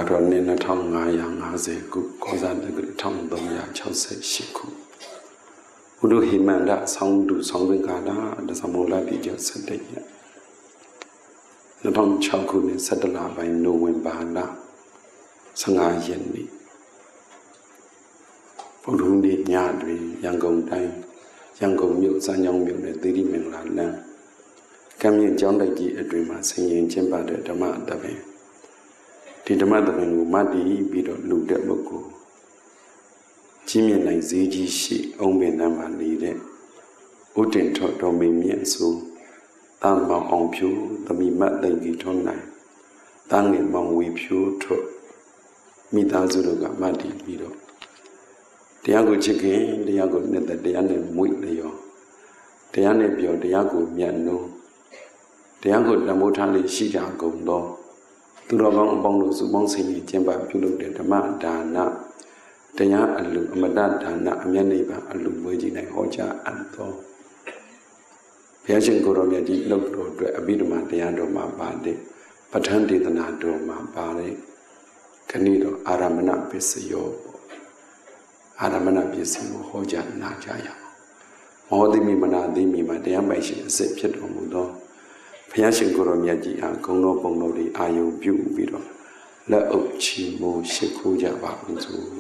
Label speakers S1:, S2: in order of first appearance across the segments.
S1: ကတော့2550ခုကောဇာတက္ကရာ1368ခုဘုဒ္ဓဟိမန္တဆောင်းတူဆောင်းတွင်ကာလဒသမုလပိကျော်17ရက်2006ခုနှစ်17လပိုင်းနိုဝင်ဘာလ15ရက်နေ့ဘုဒ္ဓနေ့ညတွင်ရန်ကုန်တိုင်းရန်ကုန်မြို့စမ်းချောင်းမြို့နယ်သီရိမင်္ဂလာလမ်းကမ်းမြင့်ကျောင်းတိုက်ကြီးအတွင်မှာဆင်ရင်ကျင်းပတဲ့ဓမ္မတပင်ဒီဓမ္မတပင်ကိုမတည်ပြီးတော့လူတဲ့ပုဂ္ဂိုလ်ကြီးမြင့်နိုင်ဈေးကြီးရှိအောင်ပင်နာမှာနေတဲ့ဥတ္တင်ထော့တော်မေမြင့်ဆိုတန်မောင်အောင်ဖြူသမီးမတ်သိမ့်ကြီးထွန်းနိုင်တန်ငယ်မောင်ဝေဖြူထွတ်မိသားစုတို့ကမတည်ပြီးတော့တရားကိုချစ်ခင်တရားကိုနှစ်သက်တရားနဲ့မွေ့လျော်တရားနဲ့ပြောတရားကိုမြတ်နိုးတရားကိုတမိုးထားလေးရှိကြကုန်သောသူတော်ကောင်းအပေါင်းတို့စုပေါင်းဆင်ရင်ကျင့်ပပြုလုပ်တဲ့ဓမ္မဒါနတရားအလူအမတဒါနအမျက်နိဗ္ဗာန်အလူဝေကြီး၌ဟောကြားအပ်သောဘုရားရှင်ကိုယ်တော်မြတ်ကြီးလှုပ်တော်အတွက်အဘိဓမ္မာတရားတော်မှာပါတဲ့ပဋ္ဌာန်းဒေသနာတော်မှာပါတဲ့ခဏိတော်အာရမဏပစ္စယောအာရမဏပစ္စည်းကိုဟောကြားနာကြားရအောင်မောတိမိမနာတိမိမှာတရားပိုင်ရှင်အစစ်ဖြစ်တော်မူသောဘုရားရှင်ကိုယ်တော်မြတ်ကြီးအားဂုဏ်တော်ပုံတော်တွေအာယုံပြုပြီးတော့လက်အုပ်ချီးမွမ်းရှိခိုးကြပါဦးစို့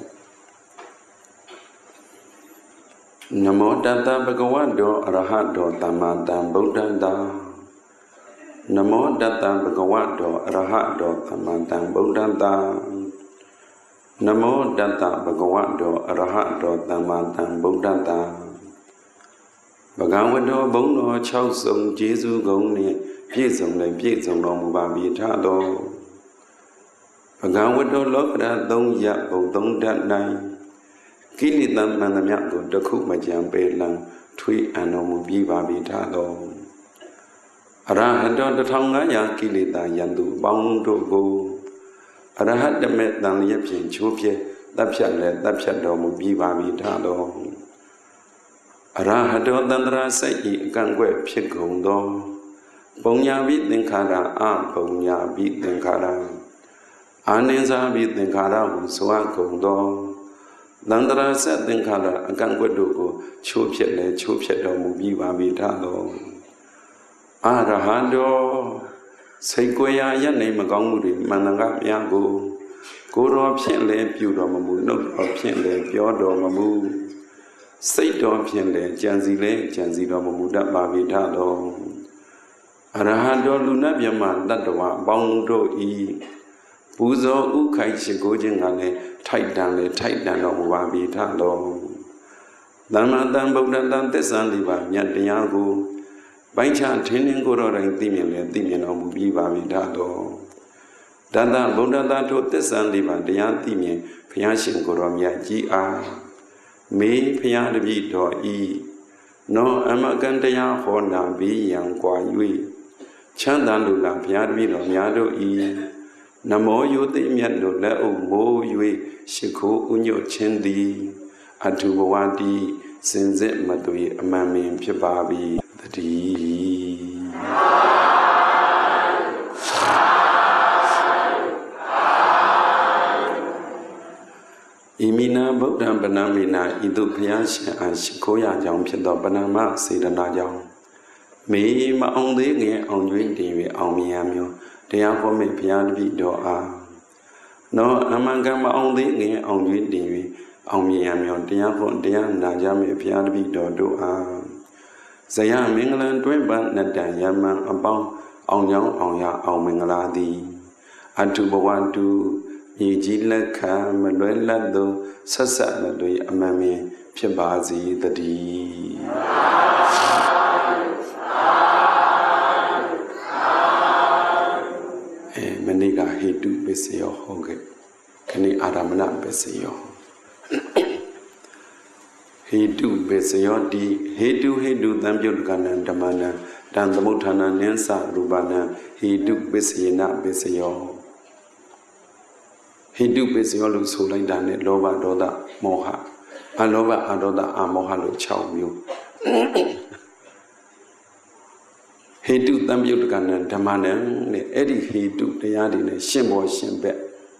S1: နမောတတ္တဗဂဝတောအရဟတောသမ္မာသမ္ဗုဒ္ဓံတာနမောတတ္တဗဂဝတောအရဟတောသမ္မာသမ္ဗုဒ္ဓံတာနမောတတ္တဗဂဝတောအရဟတောသမ္မာသမ္ဗုဒ္ဓံတာဘဂဝတောဘုံတော်6စုံကျေးဇူးကုန်နှင့်ပြည့်စုံလည်းပြည့်စုံတော်မူပါပြီထသောဘဂဝတောလောကရ3ရပ်ဘုံ3ဓာတ်၌ကိလေသာမှန်သမျှကိုတစ်ခုမကြံပေလံထွေးအံတော်မူပြီးပါပြီထသောအရဟတော1500ကိလေသာယံသူအပေါင်းတို့ကိုအရဟတမေတန်လျက်ဖြင့်ချိုးပြဲတပ်ဖြတ်လည်းတပ်ဖြတ်တော်မူပြီးပါပြီထသောအရဟတောတန္တရာစိတ်ဤအကန့်ကွက်ဖြစ်ကုန်သောပုံညာပိသင်္ခါရအပုံညာပိသင်္ခါရအာနိသပိသင်္ခါရဟုဆိုအပ်ကုန်သောတန္တရာစသင်္ခါရအကန့်ကွက်တို့ကိုချိုးဖြက်လည်းချိုးဖြက်တော်မူပြီးပါပြီထသောအရဟံတော်စိတ်ကိုယ်ရာရနေမကောင်းမှုတွေမန္တန်ကများကိုကိုယ်တော်ဖြင့်လည်းပြုတော်မမူနှုတ်တော်ဖြင့်လည်းပြောတော်မမူစိတ်တော်ဖြင့်လည်းကြံစီလည်းကြံစီတော်မမူတတ်ပါပြီထသောအရဟံတော်လူနာမြတ်မှတတ္တဝါအပေါင်းတို့ဤပူဇော်ဥခိုက်ရှိခိုးခြင်းကလည်းထိုက်တန်လည်းထိုက်တန်တော်မူပါပြီထသောသမ္မာသမ္ဗုဒ္ဓံသစ္စာလေးပါးမြတ်တရားကိုပိုင်းခြားထင်းထင်းကိုယ်တော်တိုင်သိမြင်လည်းသိမြင်တော်မူပြီးပါပြီထသောတတ္တဗုဒ္ဓတာထိုသစ္စာလေးပါးတရားသိမြင်ဘုရားရှင်ကိုယ်တော်မြတ်ကြီးအားမေဘုရားတပည့်တော်ဤနောအမကံတရားဟောနာပြီးရန်ကွာ၍ချမ်းသာလူလာဘုရားတပည့်တော်များတို့ဤနမောယုသိမြတ်တို့လက်အုပ်မိုး၍ရှိခိုးဥညွတ်ခြင်းသည်အထုဘဝတိစင်စစ်မသွေအမှန်ပင်ဖြစ်ပါပြီတည်းဣမိနာဗုဒ္ဓံပဏာမိနာဤသို့ဘုရားရှင်အားရှိခိုးရကြောင်းဖြစ်သောပဏာမစေတနာကြောင့်မေမအောင်သေးငယ်အောင်ကျွေးတည်၍အောင်မြင်ရမျိုးတရားဟောမိတ်ဘုရားတပည့်တော်အားနောအမှန်ကမအောင်သေးငယ်အောင်ကျွေးတည်၍အောင်မြင်ရမျိုးတရားဟောတရားနာကြမိတ်ဘုရားတပည့်တော်တို့အားဇယမင်္ဂလံတွင်ပန်းနတ္တယမံအပေါင်းအောင်ကြောင်းအောင်ရအောင်မင်္ဂလာသည်အထုဘဝတုမြေကြီးလက်ခံမလွဲလတ်သောဆက်ဆက်မသွေအမှန်ပင်ဖြစ်ပါစေတည်းမနေ့ကဟေတုပစ္စယောဟောခဲ့ခဏအာရမဏပစ္စယောဟေတုပစ္စယောတိဟေတုသံပြုတ်ကနံဓမ္မနံတံသမုဋ္ဌာနနိသရူပနံဟေတုပစ္စယေနပစ္စယောဟိတုပစ္စယောလို့ဆိုလိုက်တာနဲ့လောဘဒေါသမောဟအလောဘအဒေါသအမောဟလို့6မျိုးဟေတုတံပြုတ်ကနံဓမ္မနံတဲ့အဲ့ဒီဟေတုတရားတွေနဲ့ရှင်းပေါ်ရှင်းဘက်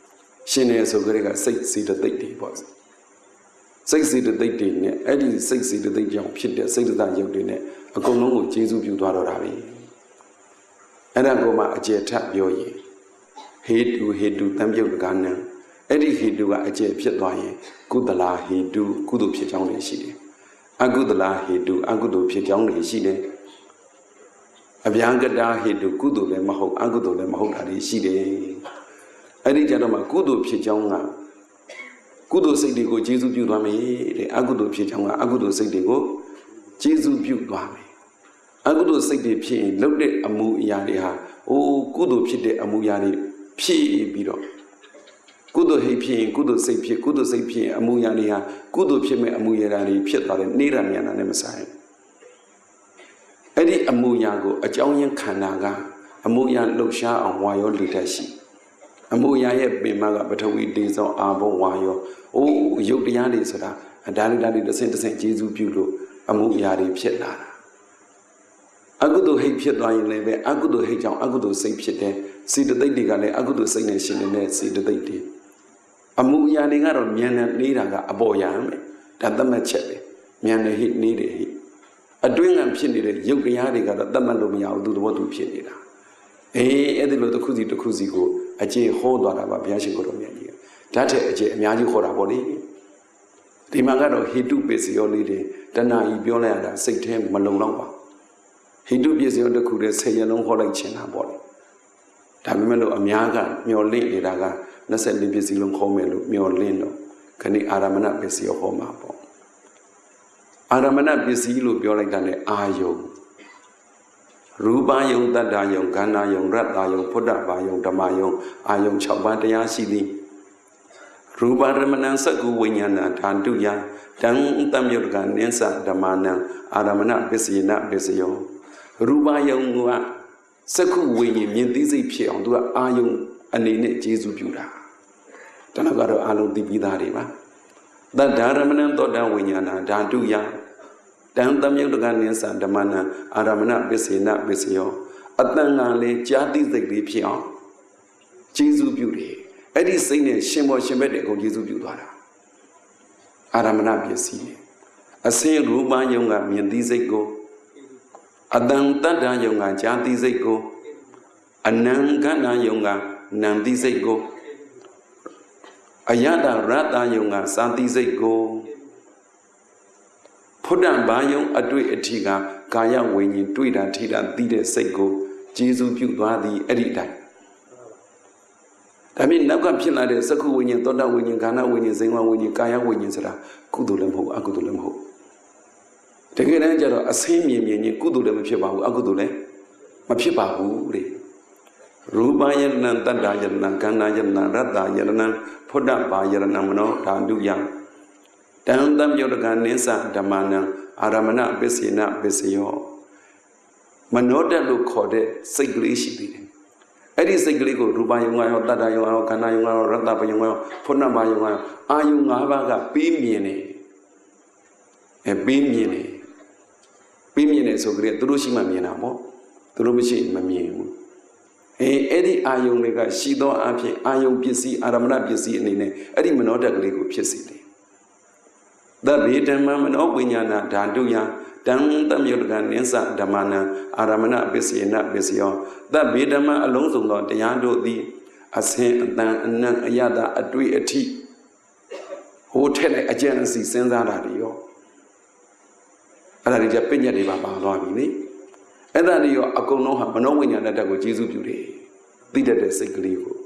S1: ရှင်နေဆိုကြတဲ့ကစိတ်စေတသိက်တွေပေါ့စိတ်စေတသိက်တွေနဲ့အဲ့ဒီစိတ်စေတသိက်ကြောင့်ဖြစ်တဲ့စိတ်တရုပ်တွေနဲ့အကုန်လုံးကိုကျေစုပြုသွားတော့တာပဲအဲ့ဒါကိုမှအကျေထပ်ပြောရင်ဟေတုတံပြုတ်တကနံအဲ့ဒီဟေတုကအကျေဖြစ်သွားရင်ကုသလာဟေတုကုသိုလ်ဖြစ်ကြောင်းတွေရှိတယ်အကုသလာဟေတုအကုသိုလ်ဖြစ်ကြောင်းတွေရှိတယ်အဗျာကတာဟေတုကုသိုလ်လည်းမဟုတ်အကုသိုလ်လည်းမဟုတ်တာတွေရှိတယ်အဲ့ဒီကြတော့မှကုသိုလ်ဖြစ်ကြောင်းကကုသိုလ်စိတ်တွေကိုကျေစုပြုသွားမယ်တဲ့အကုသိုလ်ဖြစ်ကြောင်းကအကုသိုလ်စိတ်တွေကိုကျေစုပြုသွားမယ်အကုသိုလ်စိတ်တွေဖြစ်ရင်လုပ်တဲ့အမှုအရာတွေဟာကုသိုလ်ဖြစ်တဲ့အမှုအရာတွေဖြစ်ပြီးတော့ကုသိုလ်ဟိတ်ဖြစ်ရင်ကုသိုလ်စိတ်ဖြစ်ကုသိုလ်စိတ်ဖြစ်ရင်အမှုအရာတွေဟာကုသိုလ်ဖြစ်မဲ့အမှုအရာတွေဖြစ်သွားတယ်နေရမြန်တာနဲ့မဆိုင်အဲ့ဒီအမှုအရာကိုအကြောင်းရင်းခန္ဓာကအမှုအရာလှုပ်ရှားအောင်ဝါရောလူတတ်ရှိအမှုအရာရဲ့ပင်မကပထဝီတေဇောအာဘောဝါရောရုပ်တရားတွေဆိုတာဒါတွေတစ်ဆင့်ကျေစုပြုလို့အမှုအရာတွေဖြစ်လာတာအကုသိုလ်ဟိတ်ဖြစ်သွားရင်လည်းပဲအကုသိုလ်ဟိတ်ကြောင့်အကုသိုလ်စိတ်ဖြစ်တဲ့စေတသိက်တွေကလည်းအကုသိုလ်စိတ်နဲ့ရှင်နေတဲ့စေတသိက်တွေအမှုအရာတွေကတော့မြန်နေနေတာကအပေါ်ရမယ်ဒါသတ်မှတ်ချက်ပဲမြန်နေဟိနေတယ်ဟိအတွင်းကဖြစ်နေတဲ့ရုပ်တရားတွေကတော့သတ်မှတ်လို့မရဘူးသူသဘောသူဖြစ်နေတာအဲ့ဒီလိုတစ်ခုစီကိုအကျေဟောသွားတာပါဘုရားရှင်ကိုယ်တော်မြတ်ကြီးဓာတ်တဲ့အကျေအများကြီးဟောတာပေါ့လေဒီမှာကတော့ဟိတုပစ္စယောလေးတွေတဏှာကြီးပြောလိုက်ရတာစိတ်ထဲမလုံလောက်ပါဟိတုပစ္စယောတစ်ခုတည်း10 ရက်လုံးဟောလိုက်ချင်တာပေါ့လေဒါပေမဲ့လို့အများကမျောလင့်နေတာက24ပစ္စည်းလုံးခေါ်မယ်လို့မျောလင့်တော့ခဏအာရမဏပစ္စယောဟောမှာပေါ့အာရမဏပစ္စည်းလို့ပြောလိုက်တာနဲ့အာယုံရူပယုံတတ္တယုံခန္ဓာယုံရတ္တယုံဖုဒ္ဓဘာယုံဓမ္မယုံအာယုံ6ပါးတရားရှိသည်ရူပရမဏံသက္ကုဝိညာဏဓာတုယတံတမြုတ်ကနိစ္စဓမ္မနံအာရမဏပစ္စယေနပစ္စယောရူပယုံကသက္ကုဝိညာဉ်မြင်သိစိတ်ဖြစ်အောင်သူကအာယုံအနေနဲ့ကျေစုပြုတာတဏှာကတော့အာလုံးသိပြီးသားတွေပါသတ္တရမဏံသောတဝိညာဏဓာတုယတံတမြုတ်ကနိစ္စဓမ္မနံအာရမဏပစ္စေနပစ္စယောအတန်ကလည်းကြာတိစိတ်လေးဖြစ်အောင်ကျေစုပြုတယ်အဲ့ဒီစိတ်နဲ့ရှင်ဘောရှင်ဘက်တဲ့အကုန်ကျေစုပြုသွားတာအာရမဏပစ္စည်းအစင်းရူပယုံကမြင်သိစိတ်ကိုအတန်တတ္တယုံကကြာတိစိတ်ကိုအနံခန္ဓာယုံကနံသိစိတ်ကိုအယတရတ္တယုံကစာတိစိတ်ကိုဖုဒ္ဓဘာယုံအတွေ့အထိကကာယဝိညာဉ်တွေ့တာထိတာသိတဲ့စိတ်ကိုကျေစုပြုသွားသည်အဲ့ဒီတိုင်းဒါမြင်နောက်ကဖြစ်လာတဲ့သက္ခုဝိညာဉ်သောတဝိညာဉ်ခန္ဓာဝိညာဉ်ဇိမ်ဝဝိညာဉ်ကာယဝိညာဉ်ဆိုတာကုသိုလ်လည်းမဟုတ်အကုသိုလ်လည်းမဟုတ်တကယ်တမ်းကျတော့အစိမ့်မြင်ချင်းကုသိုလ်လည်းမဖြစ်ပါဘူးအကုသိုလ်လည်းမဖြစ်ပါဘူးတဲ့ရူပယရဏံတတ္တယရဏံခန္ဓာယရဏံရတ္တယရဏံဖုဒ္ဓဘာယရဏံမနောဓာတုယတံတမြုတ်ကနိစ္စဓမ္မနံအာရမဏပစ္စေနပစ္စယောမနောတလို့ခေါ်တဲ့စိတ်ကလေးရှိသေးတယ်အဲ့ဒီစိတ်ကလေးကိုရူပယုံကရောတတ္တယုံကရောခန္ဓာယုံကရောရတ္တဘယုံကရောဖုဏ္ဏဘာယုံကရောအာယုံ၅ပါးကပြီးမြင်နေပြီးမြင်နေဆိုကြတဲ့သူတို့ရှိမှမြင်တာပေါ့သူတို့မရှိမမြင်ဘူးအဲ့ဒီအာယုံတွေကရှိသောအဖြစ်အာယုံပစ္စည်းအာရမဏပစ္စည်းအနေနဲ့အဲ့ဒီမနောတကလေးကိုဖြစ်စေတယ်သဗ္ဗေဓမ္မမနောဝိညာဏဓာတုယတံတမြုတ်ကနိစ္စဓမ္မနံအာရမဏပစ္စယေနပစ္စယောသဗ္ဗေဓမ္မအလုံးစုံသောတရားတို့သည်အစင်အတန်အနံ့အယတအတွေ့အထိဟိုထက်တဲ့အကျဉ်းအစီစဉ်းစားတာတွေရောအဲ့ဒါတွေကြပြည့်ညက်တွေပါသွားပြီလေအဲ့ဒါတွေရောအကုန်လုံးဟာမနောဝိညာဏတတ်ကိုကျေစုပြုတယ်သိတတ်တဲ့စိတ်ကလေးကို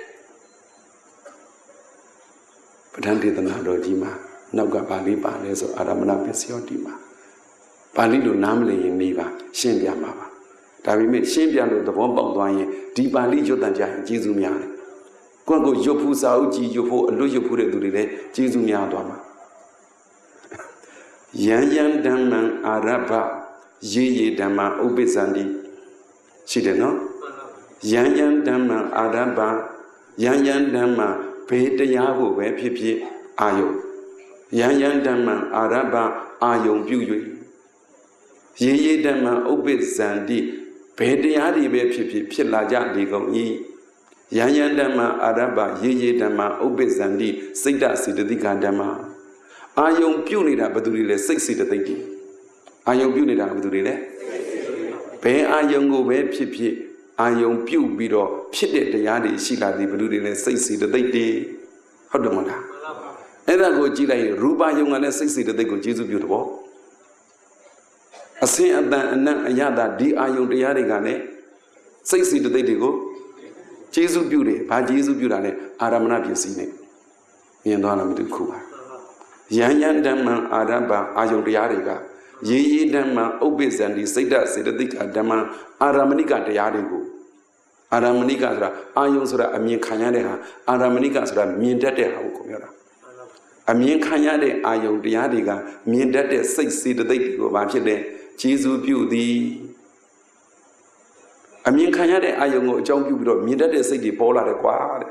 S1: ပဋ္ဌာန်းဒေသနာတော်ကြီးမှာနောက်ကပါဠိပါလဲဆိုအာရမဏပစ္စယောတိမှာပါဠိလိုနားမလည်ရင်နေပါရှင်းပြမှာပါဒါပေမဲ့ရှင်းပြလို့သဘောပေါက်သွားရင်ဒီပါဠိရွတ်တန်ကြရင်ကျေးဇူးများတယ်ကိုယ့်ကိုရွတ်ဖူးစာအုပ်ကြီးရွတ်ဖို့အလွတ်ရွတ်ဖူးတဲ့သူတွေလည်းကျေးဇူးများသွားမှာယံယံဓမ္မံအာရဘရေဓမ္မဥပ္ပဇ္ဇန္တိရှိတယ်နော်ယံယံဓမ္မံအာရဘယံယံဓမ္မဘေးတရားကိုပဲဖြစ်ဖြစ်အာယုယံယံဓမ္မံအာရဘအာယုပြု၍ရေဓမ္မဥပ္ပဇ္ဇန္တိဘေးတရားတွေပဲဖြစ်ဖြစ်ဖြစ်လာကြလေကုန်၏ Yan Dhamma Araba Ye Dhamma Obezandi Sida Sidika Dhamma Ayong Punida Badurile 60 the thinking. Ayong Punida Badurile Pay Ayongo Web Pipi Ayong Pu Bido Pit the Yadi Shila the Badurile 60 the day. How the Mona? And I go Jila Ruba Young and 60 the day go Jesus beautiful. A say and Yada di Ayong the Yadigane 60 the day go. Jesus beauty, by Jesus beauty, Aramana Pisine. Yandana Midukuba. Yan Dhamma Araba Ayodiariga. Ye Dhamma Obis and the Seda Sedika Dhamma Aramanika de Yadigo. Aramanika, Ayonsura, Amin Kanyade, Aramanika, Mindate Haukomera. Amin Kanyade, Ayodiariga, Mindate 60 the day go back Jesus beauty. Amin Kanyade Ayongo Jong Budo, Midade City Pola de Quad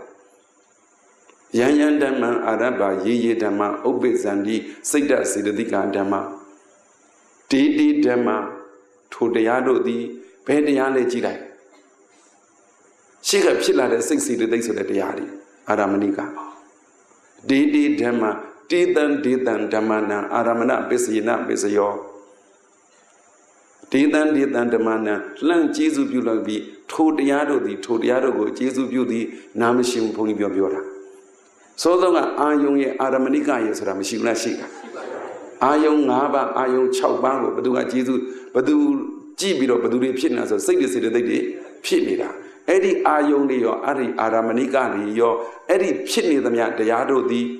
S1: Yan Dhamma Araba Ye Dhamma Obezandi Seda Sidika Dhamma Didi Dhamma Todeado di Pediale Jidai She got Pilla the 60 days of the Diari Aramanika Didi Dhamma Didan Dhamana Aramana Besina Besayo Didan Dhamana, Lang Jesus Bulabi, Todiado go, Jesus Beauty, Namishim Pongibiola. So long Ayong Aramanika is Ramishina Shika. Ayong Naba, Ayong Chaubango, Badua Jesus, Badu Gibiro, Badu Pinas, or Sadie City, Pinida. Eddie Ayong Leo, Ari Aramanika, yo, Eddie Pinny the Yado di.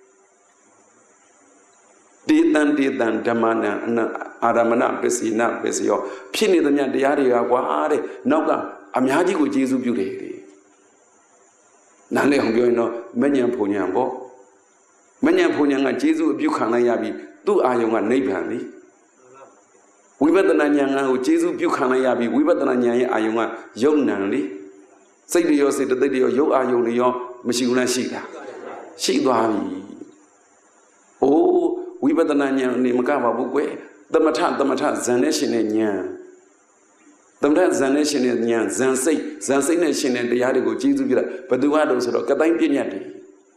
S1: Didan Damana Aramana Besina Besio Pini the Diaria Guare Noga Amiadi with Jesus Beauty Nale Hongino Menyan Punyambo Menyan Punyanga Jesus Bucana Yabi do Ayonga Nabani We better than Yanga with Jesus Bucana Yabi we better than Ayonga Young Nanly Say to you say the day yo Ayonio Machina Shida Shidavi Oh we better than Nimaka Bukwe, the Mata Zanation in Yan. The Mata Zanation in Yan, Zansay Nation and the Yadigo, Jesus, but the Wados of Katain Pinyadi.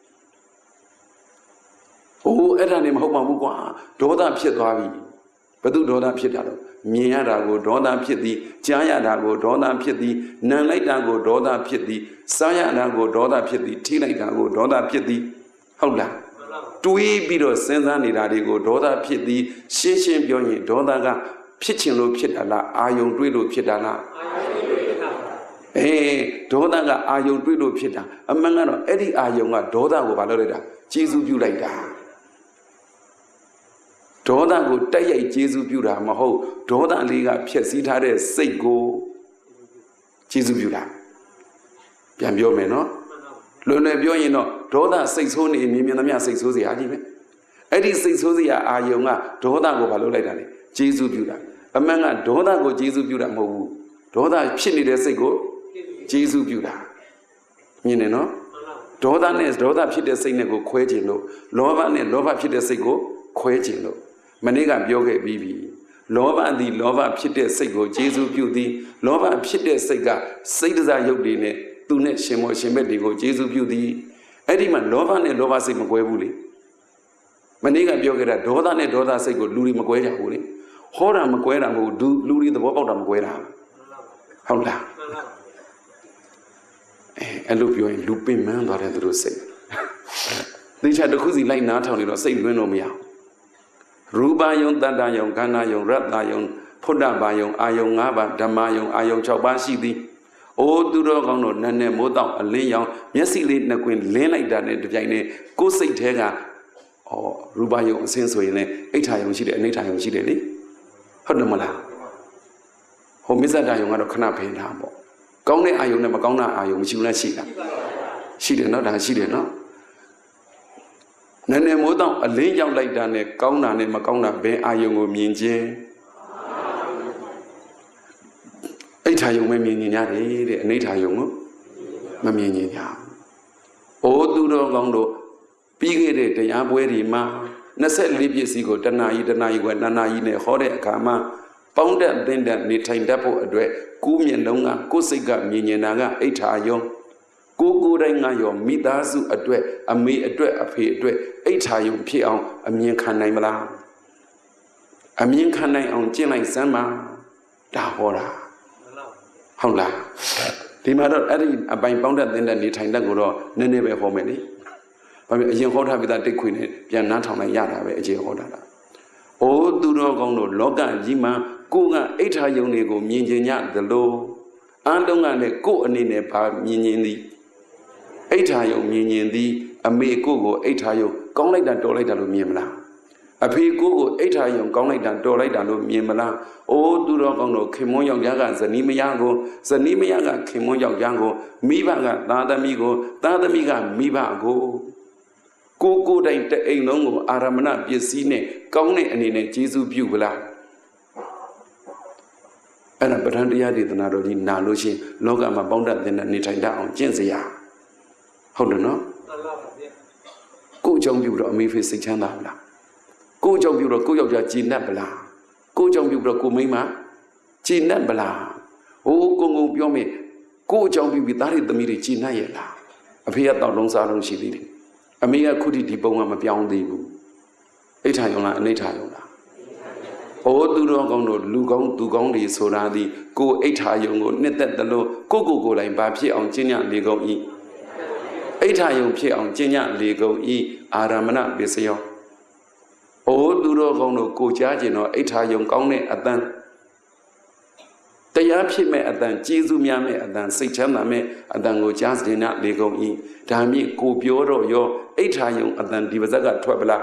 S1: Oh, Edanim Hopamukwa, Doda Pietavi, but do Doda Pietado, Miadago, Doda Pieti, Jayadago, Doda Pieti, Nanlaitago, Doda Pieti, Sayadago, Doda Pieti, Tilaitago, Doda Pieti, Hola. Tui Bido Senzani Radigo, Doda Piedi, Shishin Bioni, Dodaga, Pitching Lo Pietala, Ayon Duido Pietala. Eh, Dodaga, Ayon Duido Pieta, among Eddie Ayonga, Doda Valoreda, Jesus Bulaida. Doda go Taya Jesus Bula, Maho, Doda Liga Piesita, Sego, Jesus Bula. Piambio Meno. Luna Bioino, Doda 6 honey in Mimia 6 Hosi Adime. Eddie 6 Hosia Ayonga, Doda go Valoleta, Jesus Buda. Among a Doda go Jesus Buda Mobu. Doda Chini de Sego, Jesus Buda. Mineno? Doda Nes, Doda Pita Senego, Quegino, Lova ne Lova Pita Sego, Quegino. Maniga Bioge Bibi. Lova the Lova Pita Sego, Jesus Beauty, Lova Pita Sega, Sadaza Yodine. Tune Shemo Shemedigo, Jesus Beauty, Ediman Lova ne Lova Sig Maguebuli. Maniga Biogera, Doda ne Doda Sego, Luri Maguera Huli. Hora Maguera who do Luri the Bobo Maguera. Hola. And look, you're a looping man, but I do say. They tried to Kuzi like Natal, you say, Renomia. Ruba Yon, Dada Yon, Gana Yon, Rata Yon, Poda Bayon, Ayon Aba, Damayon, Ayon Chabashi. Oh, do no Nane Moda, a Leon, Yessi Late Naquin, Lane like that at the Jane, go say Tega, or Rubayo, Sensoine, 8 times she did, and 8 times she did. Hodamala. Homisa Dayon had a canapé in Hambo. Gone Ayon never gone Ayon, she will see that. She did not, and she did not. Nane Moda, a Leon like that, Gauna, Macona, Ben Ayon, Minje. 8 Tayong may mean yari, and 8 Tayong, Mammy. Oh, do no longer big the Yabweri ma, Nasa Libiasigo, Danai, when Nanaine, Hore, Kama, Pounded then that Nitain Dapo, Adre, Kumi and Longa, Kosiga, Minanaga, 8 Tayong, ကိုတိုင်းငါရောမိသားစုအတွက်အမေအတွက်အဖေအတွက်အိဋ္ဌာယုံဖြစ်အောင်အမြင်ခံနိုင်မလားအမြင်ခံနိုင်အောင်ကျင့်လိုက်စမ်းပါဒါဟောတာဟုတ်လားဒီမှာတော့အဲ့ဒီအပိုင်ပေါင်းတတ်တဲ့နေထိုင်တတ်ကိုတော့နည်းနည်းပဲဟောမယ်လေဘာဖြစ်အရင်ဟောထားပြီးသားတိတ်ခွေနဲ့ပြန်နားထောင်လိုက်ရတာပဲအကျေဟောတာလားအိုးသူတော်ကောင်းတို့လောကကြီးမှာကိုကအိဋ္ဌာယုံတွေကိုမြင်ကျင်ကြသလိုအားလုံးကလည်းကို့အနေနဲ့ပါမြင်ကျင်သည်အိဋ္ဌာယုံမြင်ကျင်သည်အမေကိုအိဋ္ဌာယုံကောင်းလိုက်တာတော်လိုက်တာလို့မြင်မလားအဖေကိုအိဋ္ဌာယုံကောင်းလိုက်တာတော်လိုက်တာလို့မြင်မလားအိုးသူတော်ကောင်းတို့ခင်မွန်းယောက်ျားကဇနီးမယားကိုဇနီးမယားကခင်မွန်းယောက်ျားကိုမိဘကသားသမီးကိုသားသမီးကမိဘကိုတိုင်တအိမ်လုံးကိုအာရမဏပစ္စည်းနဲ့ကောင်းတဲ့အနေနဲ့ကျေးဇူးပြုပလားအဲ့ဒါပဋ္ဌာန်းတရားဒေသနာတော်ကြီးနာလို့ရှိရင်လောကမှာပေါင်းတတ်တဲ့နေထိုင်တတ်အောင်ကျင့်စရာဟုတ်တယ်နော်ကိုအကြောင်းပြုတော့အမေဖေစိတ်ချမ်းသာမလားကိုအကြောင်းပြုတော့ကိုယောက်ျားကြည်နပ်ပလားကိုအကြောင်းပြုတော့ကိုမိန်းမကြည်နပ်ပလားဟိုးကုံပြောမယ်ကိုအကြောင်းပြုပြီးသားတွေသမီးတွေကြည်နပ်ရဲ့လားအဖေကတောက်လုံးစားလုံးရှိသေးတယ်အမေကခုထိဒီပုံကမပြောင်းသေးဘူးအိဋ္ဌာယုံလားအနိဋ္ဌာယုံလားအိုးသူတော်ကောင်းတို့လူကောင်းသူကောင်းတွေဆိုတာဒီကိုအိဋ္ဌာယုံကိုနှစ်သက်တယ်လို့ကိုယ်တိုင်ဘာဖြစ်အောင်ကျင့်ကြလေကုန်ဤအိဋ္ဌာယုံဖြစ်အောင်ကျင့်ကြလေကုန်ဤအာရမဏပစ္စယောအိုးသူတော်ကောင်းတို့ကိုကြားကျင်တော့အိဋ္ဌာယုံကောင်းတဲ့အတန်တရားဖြစ်မဲ့အတန်ကျေးဇူးများမဲ့အတန်စိတ်ချမ်းသာမဲ့အတန်ကိုကြားစင်နာလေကုန်ဤဒါမြင့်ကိုပြောတော့ရောအိဋ္ဌာယုံအတန်ဒီပါဇက်ကထွက်ပလား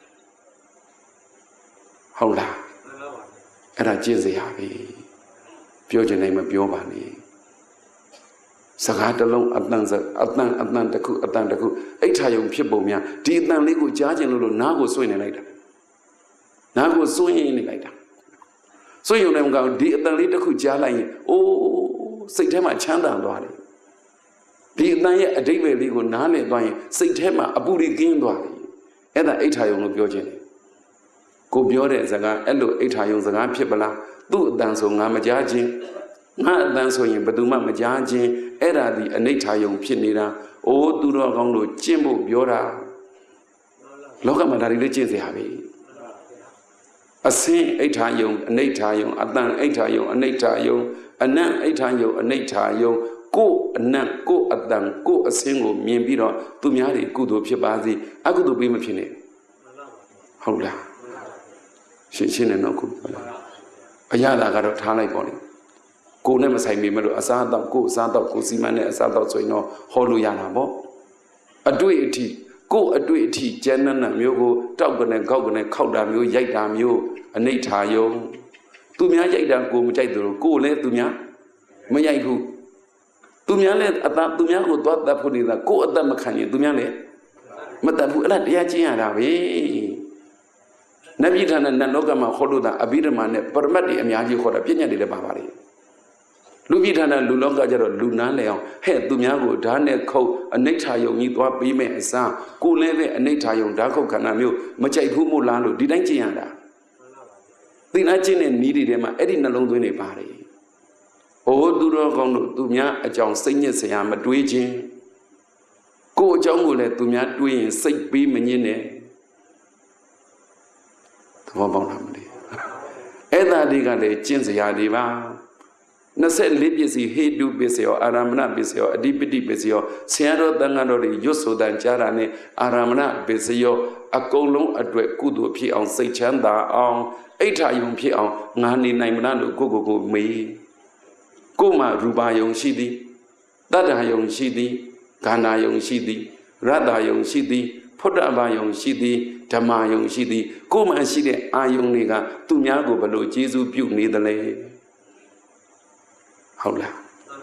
S1: ဟုတ်လားအဲ့ဒါကျင့်စရာပဲပြောချင်တိုင်းမပြောပါနဲ့စကားတစ်လုံးအတန်တစ်ခုအိဋ္ဌာယုံဖြစ်ပုံများဒီအတန်လေးကိုကြားချင်လို့နားကိုစွန့်နေလိုက်တာနားကိုစွန့်ရင်နေလိုက်တာစွန့်ရုံနဲ့မကောင်းဒီအတန်လေးတစ်ခုကြားလိုက်ရင်အိုးစိတ်ထဲမှာချမ်းသာသွားတယ်ဒီအတန်ရဲ့အဓိပ္ပာယ်လေးကိုနားလည်သွားရင်စိတ်ထဲမှာအပူတွေကင်းသွားတယ်အဲ့ဒါအိဋ္ဌာယုံလို့ပြောခြင်းတယ်ကိုပြောတဲ့စကားအဲ့လိုအိဋ္ဌာယုံစကားဖြစ်ပလားသူ့အတန်ဆိုငါမကြားခြင်းငါအတန်ဆိုရင်ဘယ်သူမှမကြားခြင်းအဲ့ဒါဒီအနိဋ္ဌာယုံဖြစ်နေတာအိုးသူတော်ကောင်းတို့ကျင့်ဖို့ပြောတာလောကမှာဒါတွေလည်းကျင့်စရာပဲအစင်းအိဋ္ဌာယုံအနိဋ္ဌာယုံအတန်အိဋ္ဌာယုံအနိဋ္ဌာယုံအနံ့အိဋ္ဌာယုံအနိဋ္ဌာယုံကိုအနံ့ကိုအတန်ကိုအစင်းကိုမြင်ပြီးတော့သူများတွေကုသိုလ်ဖြစ်ပါစေအကုသိုလ်ပေးမဖြစ်နဲ့ဟုတ်လားရှင်းနေတော့ခုအရသာကတော့ထားလိုက်ပေါ့လေကိုနဲ့မဆိုင်မိမလို့အစားအသောက်ကိုအစားအသောက်ကိုစီမံနဲ့အစားအသောက်ဆိုရင်တော့ဟောလို့ရတာပေါ့အတွေ့အထိကိုအတွေ့အထိကျန်းနံမျိုးကိုတောက်ကနေခောက်ကနေခောက်တာမျိုးရိုက်တာမျိုးအနိဋ္ဌာယုံသူများရိုက်တာကိုမကြိုက်သလိုကိုလည်းသူများမရိုက်ဘူးသူများလည်းအသက်သူများကိုသွားတတ်ဖို့နေတာကိုအသက်မခံရင်သူများလည်းမတတ်ဘူးအဲ့ဒါတရားကျင့်ရတာပဲနဗိဌာနနတ်လောကမှာဟောလို့တာအဘိဓမ္မာနဲ့ပရမတ်တွေအများကြီးဟောတာပြည့်ညတ်တွေလည်းပါပါတယ်လူပိဌာနလူလောကကျတော့လူနားလဲအောင်ဟဲ့သူများကိုဓာတ်နဲ့ခုတ်အနိဋ္ဌာယုံကြီးသွားပြီးမဲ့အစားကိုလည်းပဲအနိဋ္ဌာယုံဓာတ်ခုတ်ခန္ဓာမျိုးမကြိုက်ဘူးမို့လားလို့ဒီတိုင်းကျင့်ရတာသင်္နာကျင့်တဲ့နည်းတွေထဲမှာအဲ့ဒီနှလုံးသွင်းနေပါတယ်။အိုးသူတော်ကောင်းတို့သူများအကြောင်းစိတ်ညစ်စရာမတွေးခြင်းကိုယ်အကြောင်းကိုလည်းသူများတွေးရင်စိတ်ပေးမငင်းနဲ့သဘောပေါက်လားမလဲအဲ့ဒါတွေကလည်းကျင့်စရာတွေပါ24ပစ္စည်းဟေတုပစ္စယောအာရမဏပစ္စယောအဓိပတိပစ္စယောဆရာတော်တန်ခါတော်တွေရွတ်ဆိုတန်ကြားတာနဲ့အာရမဏပစ္စယောအကုန်လုံးအတွက်ကုသိုလ်ဖြစ်အောင်စိတ်ချမ်းသာအောင်အိဋ္ဌာယုံဖြစ်အောင်ငါနေနိုင်မလားလို့ကိုမေးကိုမှရူပါယုံရှိသည်တတ္တယုံရှိသည်ဂန္ဓာယုံရှိသည်ရတ္တယုံရှိသည်ဖုဒ္ဓဘာယုံရှိသည်ဓမ္မယုံရှိသည်ကိုမှရှိတဲ့အာယုံတွေကသူများကိုဘလို့ကျေးဇူးပြုနေသလဲဟုတ်လား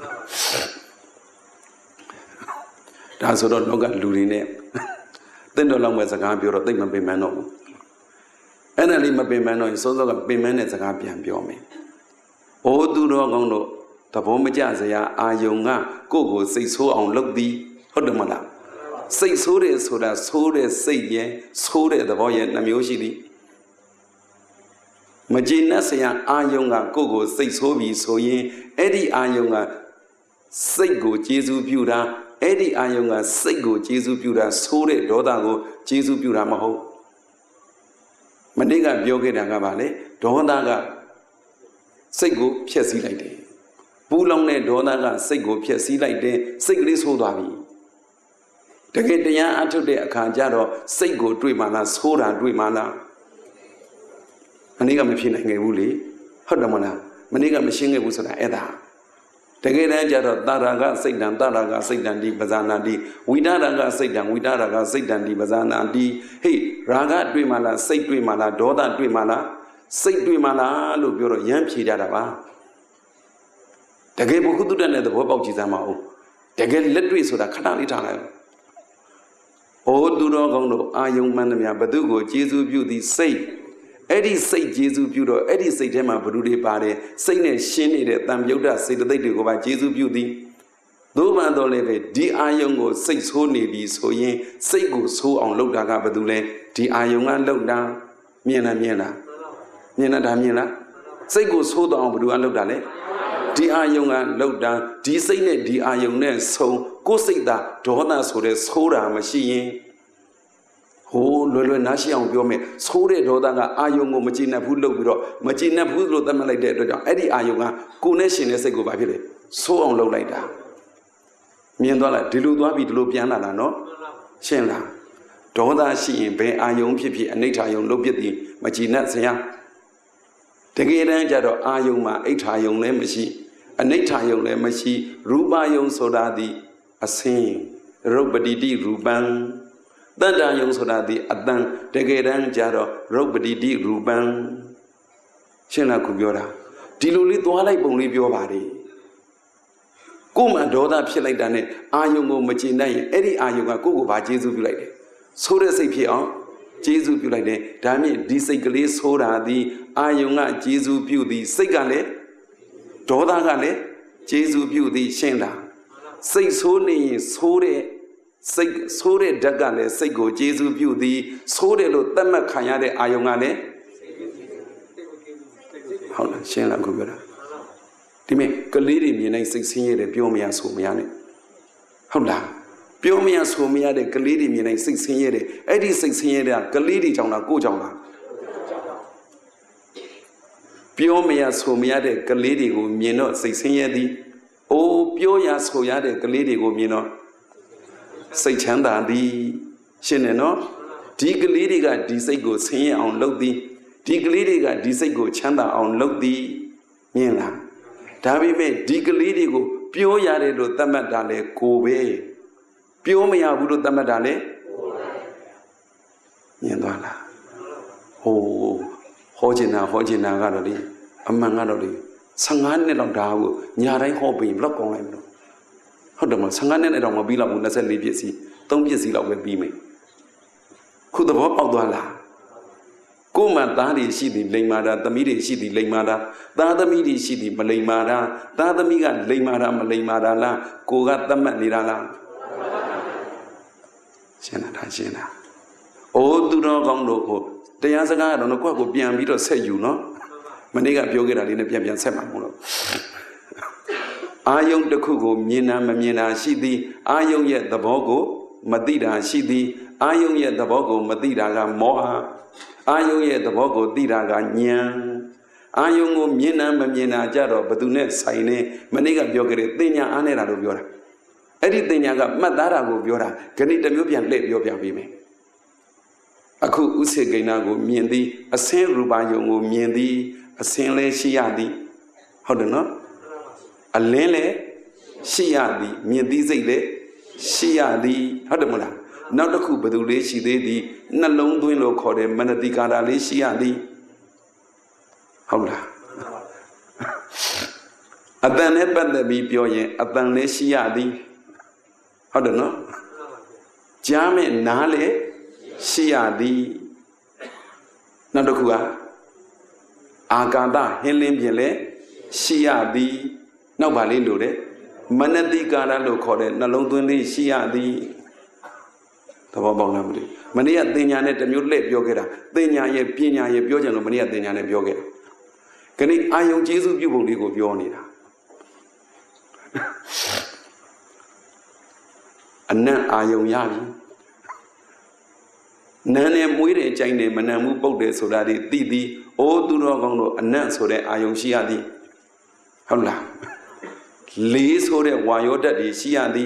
S1: ဒါဆိုတော့လောကလူတွေနဲ့တင့်တော်လောက်မဲ့စကားပြောတော့သိမပင်ပန်းတော့ဘူးအဲ့ဒါလေးမပင်ပန်းတော့ရင်စိုးစောကပင်ပန်းတဲ့စကားပြန်ပြောမယ်။အိုးသူတော်ကောင်းတို့သဘောမကျစရာအာယုံကကိုယ့်ကိုစိတ်ဆိုးအောင်လုပ်သည်ဟုတ်တယ်မလားစိတ်ဆိုးတယ်ဆိုတာဆိုးတဲ့စိတ်ရဲ့ဆိုးတဲ့သဘောရဲ့နှမျိုးရှိသည်မကျေနပ်စရာအာယုံကကိုယ့်ကိုစိတ်ဆိုးပြီးဆိုရင်အဲ့ဒီအာယုံကစိတ်ကိုကျေစုပြုတာ Eddie Ayunga, Sego, Jesu Pura, Sore, Dodago, Jesu Pura Maho. Maniga Bioge Dagavale, Dodaga, Sego, Piasi like day. Pulong Dodaga, Sego, Piasi like day, Siglis Hodavi. The get the young until the Kanjaro, Sego, Dreamana, Soda, Dreamana. Maniga machine a woolly, Hodamana, Maniga machine a wusana Eda. The get Jaro, Daraga, Satan, Daraga, Satan, di Bazana di, Widaraga, Satan, Widaraga, Satan, di Bazana di, hey, Raga, Dreamana, Say Dreamana, Doda, Dreamana, Say Dreamana, Luburo, Yamchi Daraba. The gave who do the Bob of Gizamao. The get literally so that Katali Tana. Oh, do not go, ah, young man, Badugo, Jesu beauty, say. Eddie say Jesu beauty, Eddie say Gemma Brudy Bade, say Shin it, Tam Yoda say that they go by Jesu beauty. Do man don't live, D. Ayongo, say so navy, so ye, say go so on Lodaga Badule, D. Ayonga look down, Miena Miena, Miena Damiena, say go so down Badu and Lodale, D. Ayonga look down, D. say ne, D. Ayonga, so go say that, Dona so the soda machine. Oh, Lolo Nashi on Biome, Sore Dodaga, Ayongo, Machina Pulo, Machina Pulo, the Malay, Eddie Ayonga, Kuneshin as a go by Vile, so on low like that. Miandola, Diluabi, Lupiana, no? Shenla. Doda she in Bay Ayon Pipi and Natayon Lopiti, Machina Saya. Tegeran Jado Ayoma, 8 Ayon Lemashi, a Natayon Lemashi, Rubayon Sodadi, a saying, Robadi Ruban. Danda Yon Sodadi, Adan, Tegeran Jado, Robadi Ruban. Shena Kubiora. Diluli Dwala Boni your body. Kuma Doda Pilai Dane, Ayongo Machina, Eddie Ayonga, go by Jesu Pilai. So they say Pia, Jesu Pilai, Dami, Disagale, Soda, the Ayonga, Jesu Beauty, Segale, Doda Gale, Jesu Beauty, Shenda. Say Sone, Sore. Sore Dagale, Sego, Jesu Beauty, Sore Lotama Kayade Ayongane. How Shela Gubera? Time, Kaliri, United 16 years, Biomia Sumiane. How da? Biomia Sumia, the Kaliri, United 16 years, 86 years, Kaliri Jona, Go Jona. Biomia Sumia, the Kaliri, who Mino, 16 years. Oh, Bioya Soya, the Kaliri, who Mino. Say Chanda di Shineno, Diglidiga Disego Sing on Lodi, Diglidiga Disego Chanda on Lodi, Mina. Davi me Diglidigo, Pio Yare do Tamadale, Kobe, Pio Mea Budo Tamadale, Yandala. Oh, Hojina, Garadi, among Garadi, Sangan of Dawu, Yarai Hobby, Block on him. How the Sangan and Romabila Munas and Libiasi, don't be a seal of a beaming. Who the Bob of Dwala? Kuma Dadi she the Lamada, the Midi she the Lamada, the other Midi she the Malamada, the other Miga Lamada, Malamada la, Kogat the Manirala. Shena. Oh, do not go loco. The answer I don't know what would be a bit of say you know. Maniga Biogera in a Pian Semamuno. Ayong the Kugo, Mina, Mamina, Shidi, Ayong yet the Bogo, Madida, Shidi, Ayong yet the Bogo, Madida, Moha, Ayong yet the Bogo, Dida, Nyan, Ayong, Mina, Mamina, Jaro, Badunet, Saine, Maniga Biogere, Denia, Anera Biora. Everything I got Madara Biora, can it the Mubian let Yobia Bime? Aku Use Gainago, Miendi, a Saint Rubayong, Miendi, a Saint Le Shiadi. How do you know? A lele, Shiadi, Miedizele, Shiadi, Hadamuna. Now the Kubadu, she did the Nalong Duino called him Manadikara, Shiadi. Howla. Adan Eban be Pioye, Adan Le Shiadi. How do you know? Jame Nale, Shiadi. Nadokua Agada, Helimbiele, Shiadi. Now, Balindo, Manadi Gara called it Nalonduni Shiadi. The Bobonamdi. Mania Diana, the Mule Biogera, Denia, Pina, Biojan, Mania Diana Biogera. Can it I own Jesus, you will go Bionida? Anan ayong yabi. Nane muire chaine manamu bode sodari titi o duro gondo anan sode ayong shiadi. Hola. Li sode wayoda di shiadi.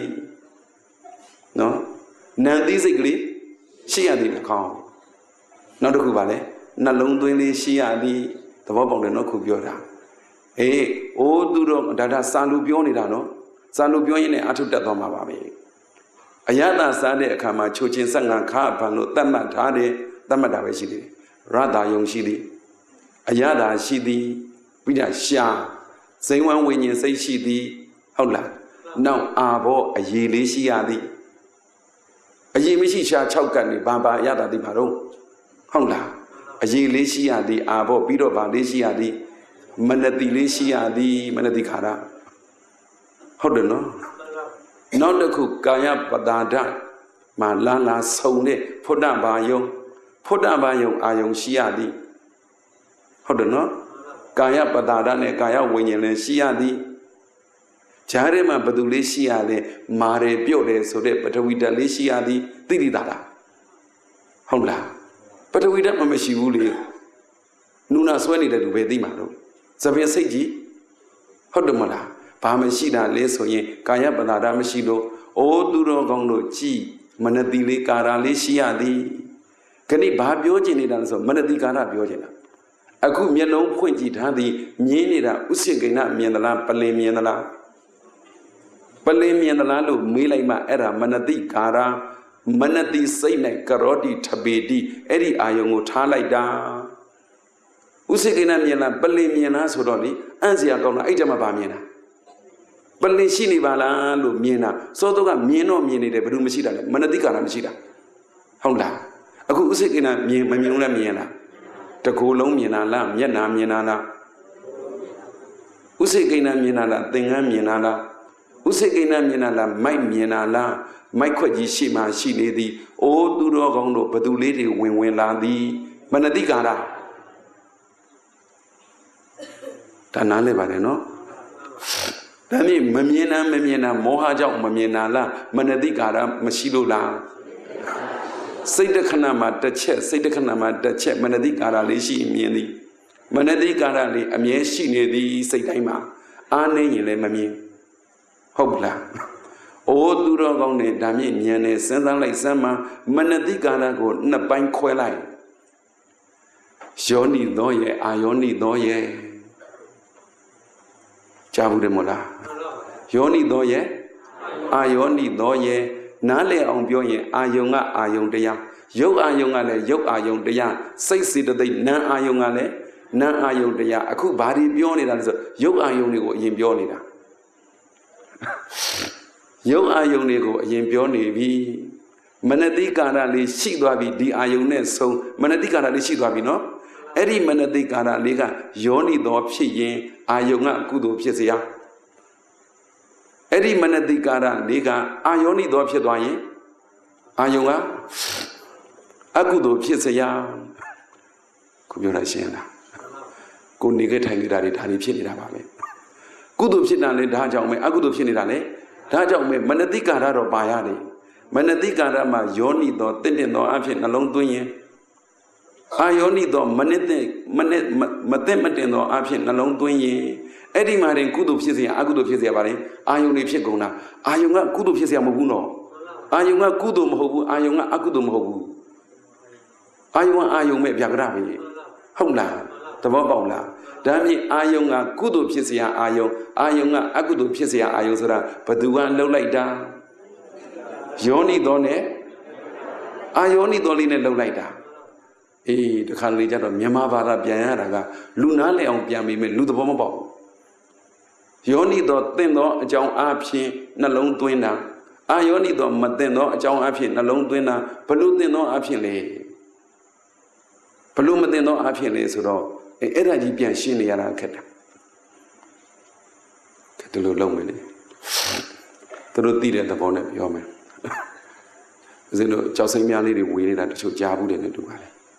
S1: No? Nandi sigli shiadi kong. No do kubale. Nalung twinli shiadi. The Bob no Kubiora. Eh, o duro dada salubioni dano. Salubioni atutathoma babi. Ayada sade kama chuchin sanga ka pano tamatade tamadaveshidi. Rada yong shidi. Ayada shidi. Vida sha. Say one when you say shidi. Hola. Now abo a yili shiadi. A yimishi sha chokani baba yada di paro. Hola. A yili shiadi abo biro bali shiadi. Manati shiadi manati kara. Hold on. Not the cook Gaya Padada. Malala Sone. Poda Bayong. Poda Bayong Ayong Shiadi. Hold on. Gaya Padada ne Gaya Winyan Shiadi. Jarema Baduli Shiade. Mare Biode so de Patawida Shiadi. Tididada. Hola. Patawida Mamashivuli. Nuna Swani that Vedi Maro. Savia Seji. Hold on. Pamashida lesoye, Kaya Banada Mashido, O Duro Gondo Chi, Manadili Kara Lishiadi. Kani Babiojin and so Manadi Kara Biojina. Aku Miano Pointed Hadi, Mienida, Usigina, Mianala, Palemianala. Palemianala, Milaima Era, Manadi Kara, Manadi Saine, Karoti, Tabedi, Eri Ayongo Talaida. Usigina Miana, Palemiana Sodoli, Anzia Gona, Ijama Bamiana. Balishini Bala, Lumina, Sotoga, Mino, Mini, the Brumishida, Manadika Mishida. Honda. A good Usikina, Mamuna Miena. The Colom Mienala, Miena Mienala. Usikina Mienala, Dinga Mienala. Usikina Mienala, my Mienala, my Quajishima, she lady, O Duro Gondo, Badulidi, when Ladi, Manadikara. Tanale Bareno. Dani Mamiena Mohaja Mamiena la Manadikara Mashilo la Say the Kanama the Chet, say the Kanama the Chet Manadikara Lishi Mieni Manadikara li Amieshi ne di say Daima Ane Yele Mami Hopla O Duro Gone Dami Niane Senda like Sama Manadikara go Napan Quelai Joni Doye Ayoni Doye Jabu Mola. Yoni doye, Ayoni doye, Nale on Bioye, Ayonga Ayondea, Yo Ayongale, Yo Ayondea, say sit the Na Ayongale, Na Ayondea, Aku Bari Bioni, Yo Ayonigo in Bionida. Yo Ayonigo in Bioni, Manadikara li Shidwabi, di Ayone, so Manadikara li Shidwabi, no? Eri Manadikara liga, Yoni do Pshi, Ayonga Kudu Pisia. Eri Manadikara liga, Ayoni do Pshedwaye, Ayonga Akudo Pisia. Kubura Shena. Kundiga Tangi Dari Pshina. Kudu Pshina, Dajame, Akudo Pshinale, Dajame, Manadikara or Bayani. Manadikara ma Yoni do Tendin no Afin along doing. Ayoni do Matemate no Afin along doing. Eddie Marin Kudu Pisia, Agudu Pisia Bari, Ayoni Pshegona, Ayonga Kudu Pisia Mobuno, Ayonga Kudu Mobu, Ayonga Akudu Mobu, Ayonga Ayome Biagravi, Homla, the Bobola, Dami Ayonga Kudu Pisia Ayonga Akudu Pisia Ayosra, Paduan Lolaida, Yoni Done, Ayoni Doline Lolaida. The Kalija of Yamavara Bianaga, Lunale on Piami, Ludabombo. Yoni do Tendo, John Apshi, Nalong Twina. Ayoni do Mateno, John Apshi, Nalong Twina, Palutino Apshile. Palumatino Apshile, so Era Jipian Shini Yaraketa. Catulu Lomini. Through the Bonnet Yome. Zeno Chosimiali, we need to show Jabu in the Dubai.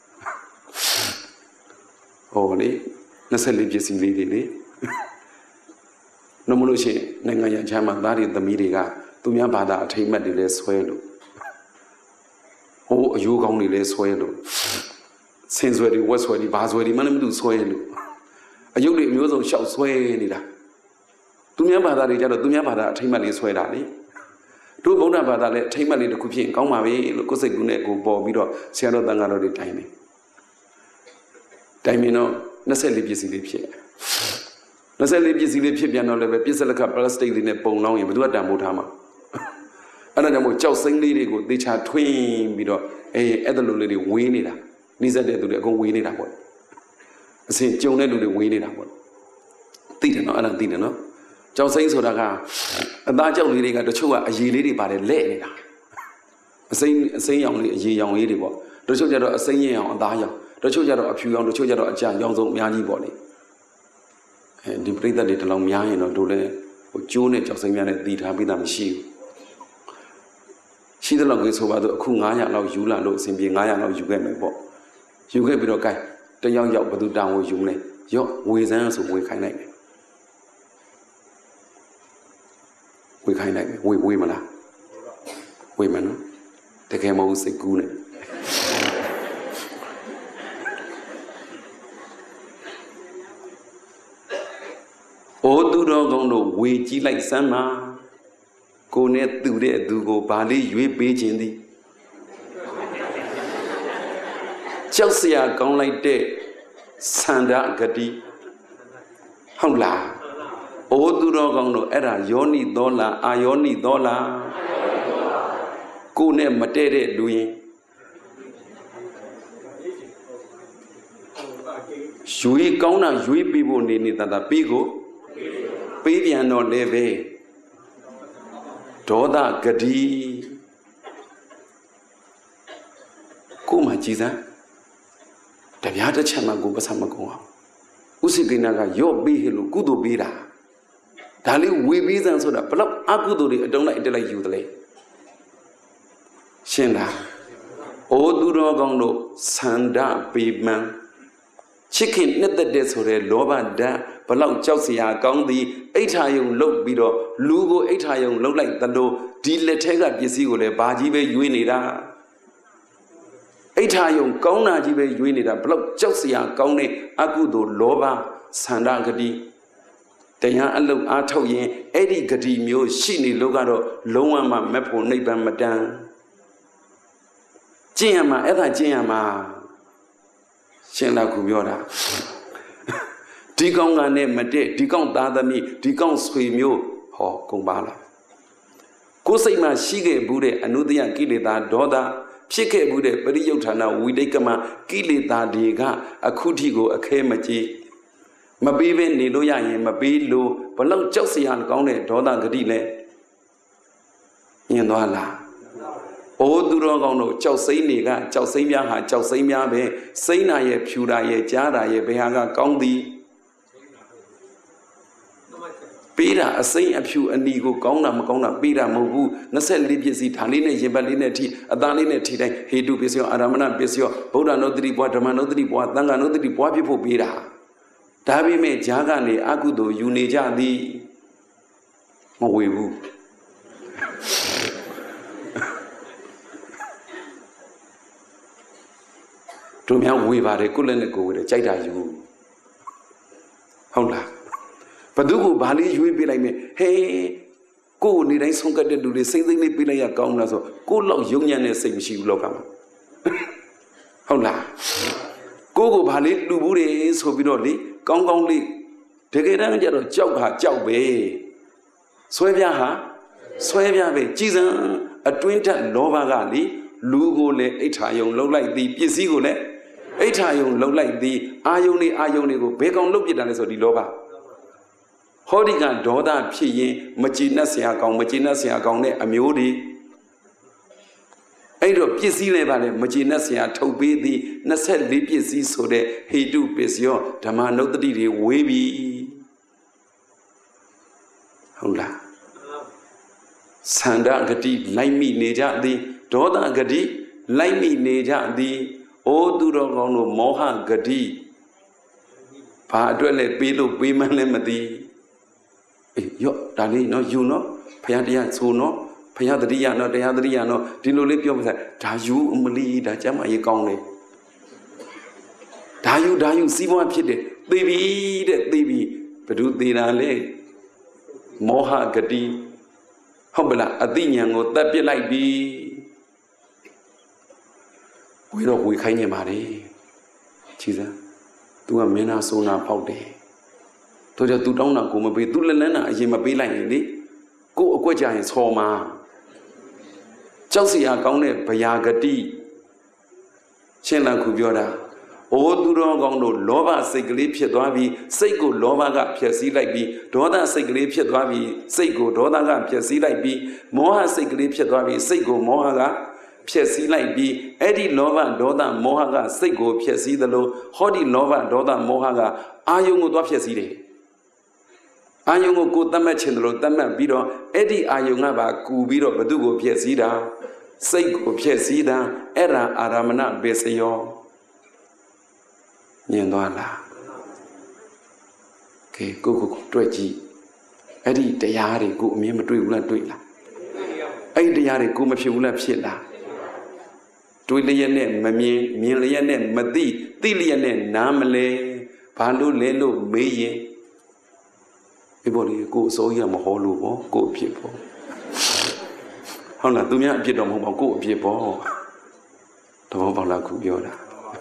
S1: Only Nasali Jessi. No Mulushi, Nangaya Jama, that is the media, သူများဘာသာအထိမ့်မှတ်တွေလဲဆွဲလို့ဟိုအယိုးကောင်းတွေလဲဆွဲလို့ဆင်ဆွဲတွေဝက်ဆွဲတွေဘာဆွဲတွေမှလည်းမသိဆွဲလို့အယုတ်တွေအမျိုးစုံရှောက်ဆွဲနေတာသူများဘာသာတွေကြတော့သူများဘာသာအထိမ့်မှတ်လေးဆွဲတာလေတို့ဗုဒ္ဓဘာသာလည်းအထိမ့်မှတ်လေးတစ်ခုဖြစ်ရင်ကောင်းပါပဲလို့ကိုယ်စိတ်ကူးနဲ့ကိုပေါ်ပြီးတော့ဆရာတော်တန်ခါတော်တွေတိုင်တယ်တိုင်မင်းတော့24ပစ္စည်းလေးဖြစ်24ပစ္စည်းလေးဖြစ်ပြန်တော့လည်းပဲပစ္စလကပလတ်စတစ်လေးနဲ့ပုံလောင်းရင်ဘယ်သူကတန်ဖိုးထားမှာအဲ့ဒါကြောင့်မို့ကြောက်စိမ့်လေးတွေကိုသေချာထွင်းပြီးတော့အဲ့ဒါလိုလေးတွေဝေးနေတာနှိစက်တဲ့သူတွေအကုန်ဝေးနေတာပေါ့အစင်ကြုံတဲ့လူတွေဝေးနေတာပေါ့သိတယ်နော်အဲ့ဒါသိတယ်နော်ကြောက်စိမ့်ဆိုတာကအသားကြောက်လေးတွေကတချို့ကအရေလေးတွေပါတယ်လဲ့နေတာအစိမ်းရောင်လေးအရေရောင်လေးတွေပေါ့တချို့ကျတော့အစိမ်းရင်အောင်အသားရောင်တချို့ကျတော့အဖြူရောင်တချို့ကျတော့အကြရောင်စုံအများကြီးပေါ့လေဒီပြိဿတွေတလောင်များရင်တော့တို့လည်းဟိုကျိုးနဲ့ကြောက်စိမ့်များနဲ့တည်ထားပြီးသားမရှိဘူးရှိတဲ့လောက်ကြီးဆိုပါတော့အခု900လောက်ယူလာလို့အစဉ်ပြေ900လောက်ယူခဲ့မယ်ပေါ့ယူခဲ့ပြီးတော့ gain တယောက်ယောက်ဘယ်သူတောင်းဝယူလဲရော့ဝေစမ်းဆိုဝေခိုင်းလိုက်မယ်ဝေခိုင်းလိုက်မယ်ဝေမလားဝေမနော်တကယ်မဟုတ်စိတ်ကူးနဲ့အိုသူတော်ကောင်းတို့ဝေကြည့်လိုက်စမ်းပါကိုနဲ့သူတဲ့သူကိုဗာလေးရွေးပေးခြင်းသည်ကြောက်စရာကောင်းလိုက်တဲ့စန္ဒဂတိဟုတ်လားအိုသူတော်ကောင်းတို့အဲ့ဒါယောနိသောလားအာယောနိသောလားကိုနဲ့မတည့်တဲ့လူရင်ရွေးကောင်းတာရွေးပေးဖို့နေတာပြီးကိုပေးပြန်တော့လည်းပဲဒေါသဂတိကိုမှကြည်စမ်းတပြားတစ်ချက်မှကိုပစမကုံအောင်ဥစိကိနာကရော့ပေးဟလို့ကုသိုလ်ပေးတာဒါလေးဝေပေးစမ်းဆိုတာဘလောက်အကုသိုလ်တွေအတုံးလိုက်တက်လိုက်ယူတယ်လေရှင်းလားအိုသူတော်ကောင်းတို့သန္ဒပေမံချစ်ခင်နှစ်သက်တဲ့ဆိုတဲ့လောဘဓာတ်ဘလောက်ကြောက်စရာကောင်းသည်အိဋ္ဌာယုံလုတ်ပြီးတော့လူကိုအိဋ္ဌာယုံလုတ်လိုက်သလိုဒီလက်ထဲကပစ္စည်းကိုလည်းဘာကြီးပဲရွေးနေတာအိဋ္ဌာယုံကောင်းတာကြီးပဲရွေးနေတာဘလောက်ကြောက်စရာကောင်းတဲ့အကုသိုလ်လောဘသန္ဒဂတိတရားအလုတ်အားထုတ်ရင်အဲ့ဒီဂတိမျိုးရှိနေလို့ကတော့လုံးဝမှမဖို့နိဗ္ဗာန်မတန်ကျင့်ရမှာအဲ့ဒါကျင့်ရမှာရှင်းလာခုပြောတာဒီကောင်းကနဲ့မတည့်ဒီကောင်းသားသမီးဒီကောင်းဆွေမျိုးဟောကုန်ပါလားကိုယ်စိတ်မှာရှိခဲ့ဘူးတဲ့အနုတ္တယကိလေသာဒေါသဖြစ်ခဲ့ဘူးတဲ့ပရိယုဌာဏဝိတိတ်ကမကိလေသာတွေကအခုထိကိုအခဲမကြီးမပေးဘဲနေလို့ရရင်မပေးလို့ဘလောက်ကြောက်စရာကောင်းတဲ့ဒေါသဂတိလဲညင်သွားလားအိုသူတော်ကောင်းတို့ကြောက်စိမ့်တွေကကြောက်စိမ့်များဟာကြောက်စိမ့်များပဲစိမ့်နာရဲ့ဖြူတာရဲ့ကြားတာရဲ့ဘယ်ဟာကကောင်းသည်ပေးတာအစိမ့်အဖြူအနီကိုကောင်းတာမကောင်းတာပေးတာမဟုတ်ဘူး24ပစ္စည်းဓာလေးနဲ့ရင်ပတ်လေးနဲ့ထိအသားလေးနဲ့ထိတိုင်းဟေတုပစ္စယောအာရမဏပစ္စယောဗုဒ္ဓနုတ္တိဘွားဓမ္မနုတ္တိဘွားသံဃာနုတ္တိဘွားဖြစ်ဖို့ပေးတာဒါပေမဲ့ဈာကနေအကုသိုလ်ယူနေကြသည်မဝေဘူးတို့များဝေပါတယ်ကိုလည်းနဲ့ကိုဝေတယ်ကြိုက်တာယူဟုတ်လားဘသူကိုဘာလေးရွေးပေးလိုက်မယ်ဟေးကိုနေတိုင်းဆုံးကတ်တဲ့လူတွေစိမ့်သိမ့်လေးပေးလိုက်ရကောင်းလားဆိုကိုလောက်ယုံညံ့တဲ့စိတ်မရှိဘူးလောကမှာဟုတ်လားကိုဘာလေးလူဘူးတွေဆိုပြီးတော့လေကောင်းကောင်းလေးတကယ်တမ်းကျတော့ကြောက်ဟာကြောက်ပဲဆွဲပြားဟာဆွဲပြားပဲကြည်စံအတွင်းထက်လောဘကလေလူကိုလည်းအိဋ္ဌာယုံလှုပ်လိုက်သည်ပစ္စည်းကိုလည်းအိဋ္ဌာယုံလှုပ်လိုက်သည်အာယုံတွေကိုဘယ်ကောင်လှုပ်ပြတာလဲဆိုဒီလောဘဟောဒီကဒေါသဖြစ်ရင်မကြည်နပ်စရာကောင်းတဲ့အမျိုးတွေအဲ့တော့ပစ္စည်းလည်းပါလေမကြည်နပ်စရာထုတ်ပေးသည်24ပစ္စည်းဆိုတဲ့ဟေတုပစ္စယောဓမ္မနုတ္တိတွေဝေးပြီဟုတ်လားသန္ဒဂတိလိုက်မိနေကြသည်ဒေါသဂတိလိုက်မိနေကြသည်အိုသူတော်ကောင်းတို့မောဟဂတိဘာအတွက်လဲပေးလို့ပေးမှန်းလည်းမသိအေးရော့ဒါလေးနော်ယူနော်ဘုရားတရားဆိုနော်ဖယားတတိယနော်တရားတတိယနော်ဒီလိုလေးပြောမှဒါယူအမလီဒါကျမ်းမာရေးကောင်းတယ်ဒါယူစီးပွားဖြစ်တယ်သိပြီတဲ့သိပြီဘယ်သူသေးတာလဲမောဟဂတိဟုတ်ပလားအသိဉာဏ်ကိုတတ်ပစ်လိုက်ပြီဝေတော့ဝေခိုင်းနေပါလေကြည်စမ်း तू ကမင်းနာဆိုးနာဖောက်တယ်တို့ကြောင့် तू တောင်းတာကိုမပေး तू လက်လန်းတာအရင်မပေးလိုက်ရင်လေကိုအကွက်ကြရင်ဆော်မှာကြောက်စရာကောင်းတဲ့ဗျာဂတိရှင်းလန်းခုပြောတာအိုးသူတော်ကောင်းတို့လောဘစိတ်ကလေးဖြစ်သွားပြီးစိတ်ကိုလောဘကဖျက်ဆီးလိုက်ပြီးဒေါသစိတ်ကလေးဖြစ်သွားပြီးစိတ်ကိုဒေါသကဖျက်ဆီးလိုက်ပြီးမောဟစိတ်ကလေးဖြစ်သွားပြီးစိတ်ကိုမောဟကဖျက်ဆီးလိုက်ပြီးအဲ့ဒီလောဘဒေါသမောဟကစိတ်ကိုဖျက်ဆီးသလိုဟောဒီလောဘဒေါသမောဟကအာယုံကိုသွားဖျက်ဆီးတယ်အာယုံကိုတတ်မှတ်ခြင်းလို့တတ်မှတ်ပြီးတော့အဲ့ဒီအာယုံကပါကူပြီးတော့ဘသူကိုဖျက်ဆီးတာစိတ်ကိုဖျက်ဆီးတာအဲ့ဒါအာရမဏဘေစယောမြင်သွားလားကဲကိုတွေ့ကြည့်အဲ့ဒီတရားတွေကိုအမြင်မတွေ့ဘူးလားတွေ့လားအဲ့ဒီတရားတွေကိုမဖြစ်ဘူးလားဖြစ်လားတွေ့လျက်နဲ့မမြင်မြင်လျက်နဲ့မသိသိလျက်နဲ့နားမလဲဘာလို့လဲလို့မေးရင်ဒီပေါ်လေးကိုအစိုးရမဟောလို့ပေါ့ကိုအဖြစ်ပေါ့ဟုတ်လားသူများအဖြစ်တော့မဟုတ်ပါဘူးကိုအဖြစ်ပေါ့သဘောပေါက်လားခုပြောတာ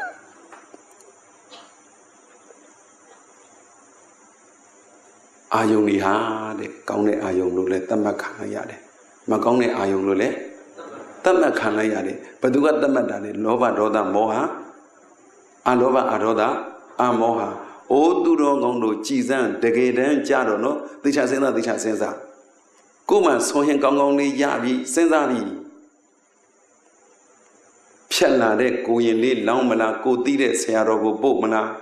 S1: အာယုန်တွေဟာတဲ့ကောင်းတဲ့အာယုန်လို့လည်းသတ်မှတ်ခံလိုက်ရတယ်မကောင်းတဲ့အာယုန်လို့လည်းသတ်မှတ်ခံလိုက်ရတယ်ဘယ်သူကသတ်မှတ်တာလဲလောဘဒေါသမောဟအလောဘအဒေါသအမောဟအိုးသူတော်ကောင်းတို့ကြည်စမ်းတကယ်တမ်းကြတော့နော်သေချာစဉ်းစားကိုမှဆိုရင်ကောင်းကောင်းလေးရပြီစဉ်းစားပြီဖြတ်လာတဲ့ကိုရင်လေးလောင်းမလားကိုတီးတဲ့ဆရာတော်ကိုပို့မလား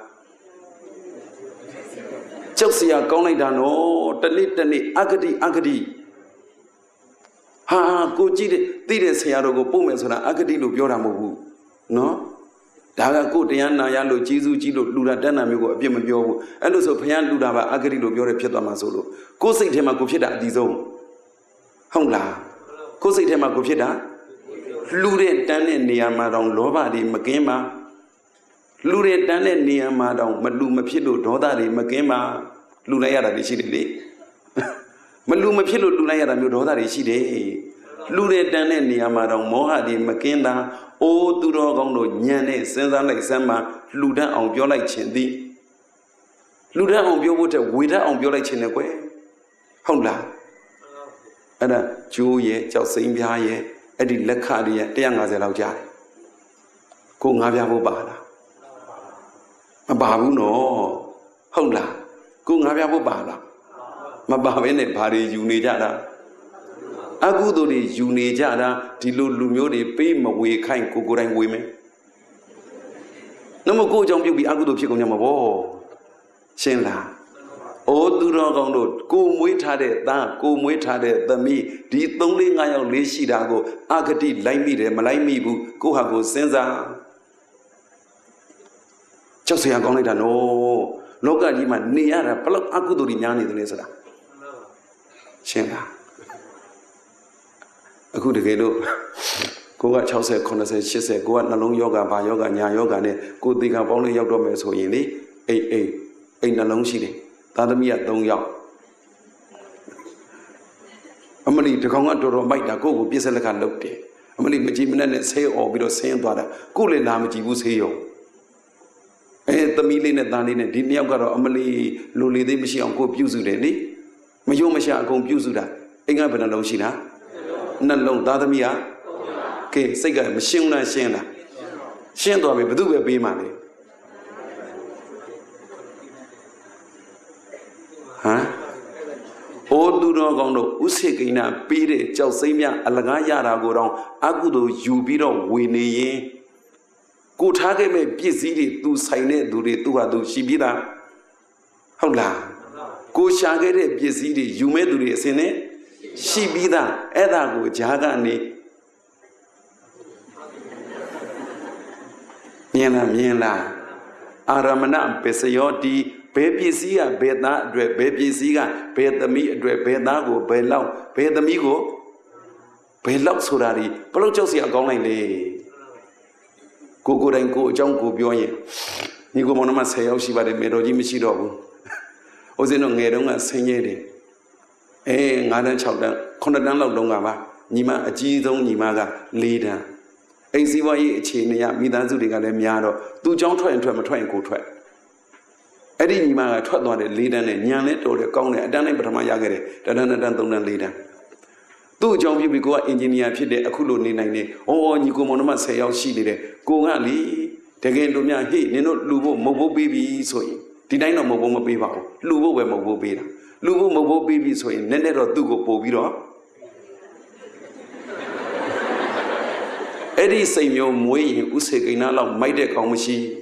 S1: ကြောက်စရာကောင်းလိုက်တာနော်တနေ့အဂတိဟာကိုကြည့်တဲ့သိတဲ့ဆရာတော်ကိုပို့မယ်ဆိုတာအဂတိလို့ပြောတာမဟုတ်ဘူးနော်ဒါကကိုတရားနာရလို့ကျေးဇူးကြီးလို့လူတာတန်းတာမျိုးကိုအပြစ်မပြောဘူးအဲ့လိုဆိုဘုရားလူတာပါအဂတိလို့ပြောတယ်ဖြစ်သွားမှာဆိုလို့ကိုစိတ်ထဲမှာကိုဖြစ်တာအတီးဆုံးဟုတ်လားကိုစိတ်ထဲမှာကိုဖြစ်တာလူတဲ့တန်းတဲ့နေရာမှာတောင်လောဘတွေမကင်းပါလူတဲ့တန်းတဲ့နေရာမှာတောင်မလူမဖြစ်လို့ဒေါသတွေမကင်းပါလူလိုက်ရတာတွေရှိတယ်လေမလူမဖြစ်လို့လူလိုက်ရတာမျိုးဒေါသတွေရှိတယ်လူတဲ့တန်းတဲ့နေရာမှာတောင်မောဟတွေမကင်းတာအိုးသူတော်ကောင်းတို့ညံနဲ့စဉ်းစားလိုက်စမ်းမှာလူတန်းအောင်ပြောလိုက်ခြင်းသည်လူတန်းအောင်ပြောဖို့တဲ့ဝေဒအောင်ပြောလိုက်ခြင်းနဲ့ကွယ်ဟုတ်လားအဲ့ဒါကျိုးရဲ့ကြောက်စိမ့်ပြားရဲ့အဲ့ဒီလက်ခတွေရဲ့150လောက်ကြားတယ်ကိုငါးပြားဖို့ပါလားမပါဘူးနော်ဟုတ်လားကိုငါးပြားဖို့ပါလားမပါဘဲနဲ့ဘာတွေယူနေကြတာအကုသိုလ်တွေယူနေကြတာဒီလိုလူမျိုးတွေပေးမဝေခိုင်းကိုယ်တိုင်ဝေမယ်နှမကိုအကြောင်းပြုတ်ပြီးအကုသိုလ်ဖြစ်ကုန်ကြမှာပေါ့ရှင်းလားအိုးသူတော်ကောင်းတို့ကိုမွေးထားတဲ့သားကိုမွေးထားတဲ့သမီးဒီ3 4 5ယောက်လေးရှိတာကိုအဂတိလိုက်မိတယ်မလိုက်မိဘူးကိုဟာကိုစဉ်းစားကြောက်စရာကောင်းလိုက်တာနော်လောကကြီးမှာနေရတာဘလောက်အကုသိုလ်တွေများနေတယ်လဲဆိုတာရှင်းလားအခုတကယ်လို့ကိုက60 80 80ကိုကနှလုံးယောဂဘာယောဂညာယောဂနဲ့ကိုသေကပေါင်းလေးရောက်တော့မယ်ဆိုရင်လေအိမ်နှလုံးရှိတယ်သားသမီးက3ယောက်အမလီတကောင်ကတော်မိုက်တာကိုပြည့်စက်လက်ခလုတ်တယ်အမလီမကြည့်မနဲ့ဆေးអော်ပြီးတော့ဆင်းသွားတာကိုလည်းလာမကြည့်ဘူးဆေးရောသမီးလေးနဲ့သားလေးနဲ့ဒီ2ယောက်ကတော့အမလီလူလေးသေးမရှိအောင်ကိုပြုစုတယ်လေမယုံမရှာအကုန်ပြုစုတာအိမ်ကဘယ်နှလုံးရှိလားနှလုံးသားသမီးကကဲစိတ်ကမရှင်းလားရှင်းလားရှင်းသွားပြီဘယ်သူပဲပေးမှလဲဟမ်အိုးသူတော်ကောင်းတို့ဥစေကိနာပေးတဲ့ကြောက်စိမ့်များအလကားရတာကိုတော့အကုသိုလ်ယူပြီးတော့ဝေနေရင်ကိုထားခဲ့မဲ့ပစ္စည်းတွေသူဆိုင်တဲ့သူတွေသူဟာသူရှိပြီးသားဟုတ်လားကိုရှာခဲ့တဲ့ပစ္စည်းတွေယူမဲ့သူတွေအစင်းနဲ့ရှိပြီးသားအဲ့ဒါကိုဂျာကနေမြင်လားအာရမဏပစ္စယောတိဘယ်ပစ္စည်းကဘယ်သားအတွက်ဘယ်ပစ္စည်းကဘယ်သမီးအတွက်ဘယ်သားကိုဘယ်လောက်ဘယ်သမီးကို Belok surari, peluk jauh siap kau lain le. Kuku dan kuku jauh kuku bionya. Ni kuku mana mas saya usi pada meroji mesti dobu. Ozeno ngerong nggak senyede. Ngadan cawdan, konadan laut dong apa? Nima aji dong nima ga leader. Siwa ye cini ya midan zuri ga le miaro. Tu jauh tuan ma tuan ku tuan. Adi nima ga tuan tuan le leader ne nyane to le kau ne adan ne pertama ya gere. Dan tong dan leader. Tu jauh bi gua engineer pide aku lo ni nai. Oh ni ku mana mas saya usi le. Ku ngali. Tegen tu nya he ni no lubo mobo baby soi. Tidak no mobo mobo baby. Lubo we mobo baby. Lubu mobo baby soi. Nene ro tu go pobi ro. Edi say myo mui use kina lau mai de kau masi.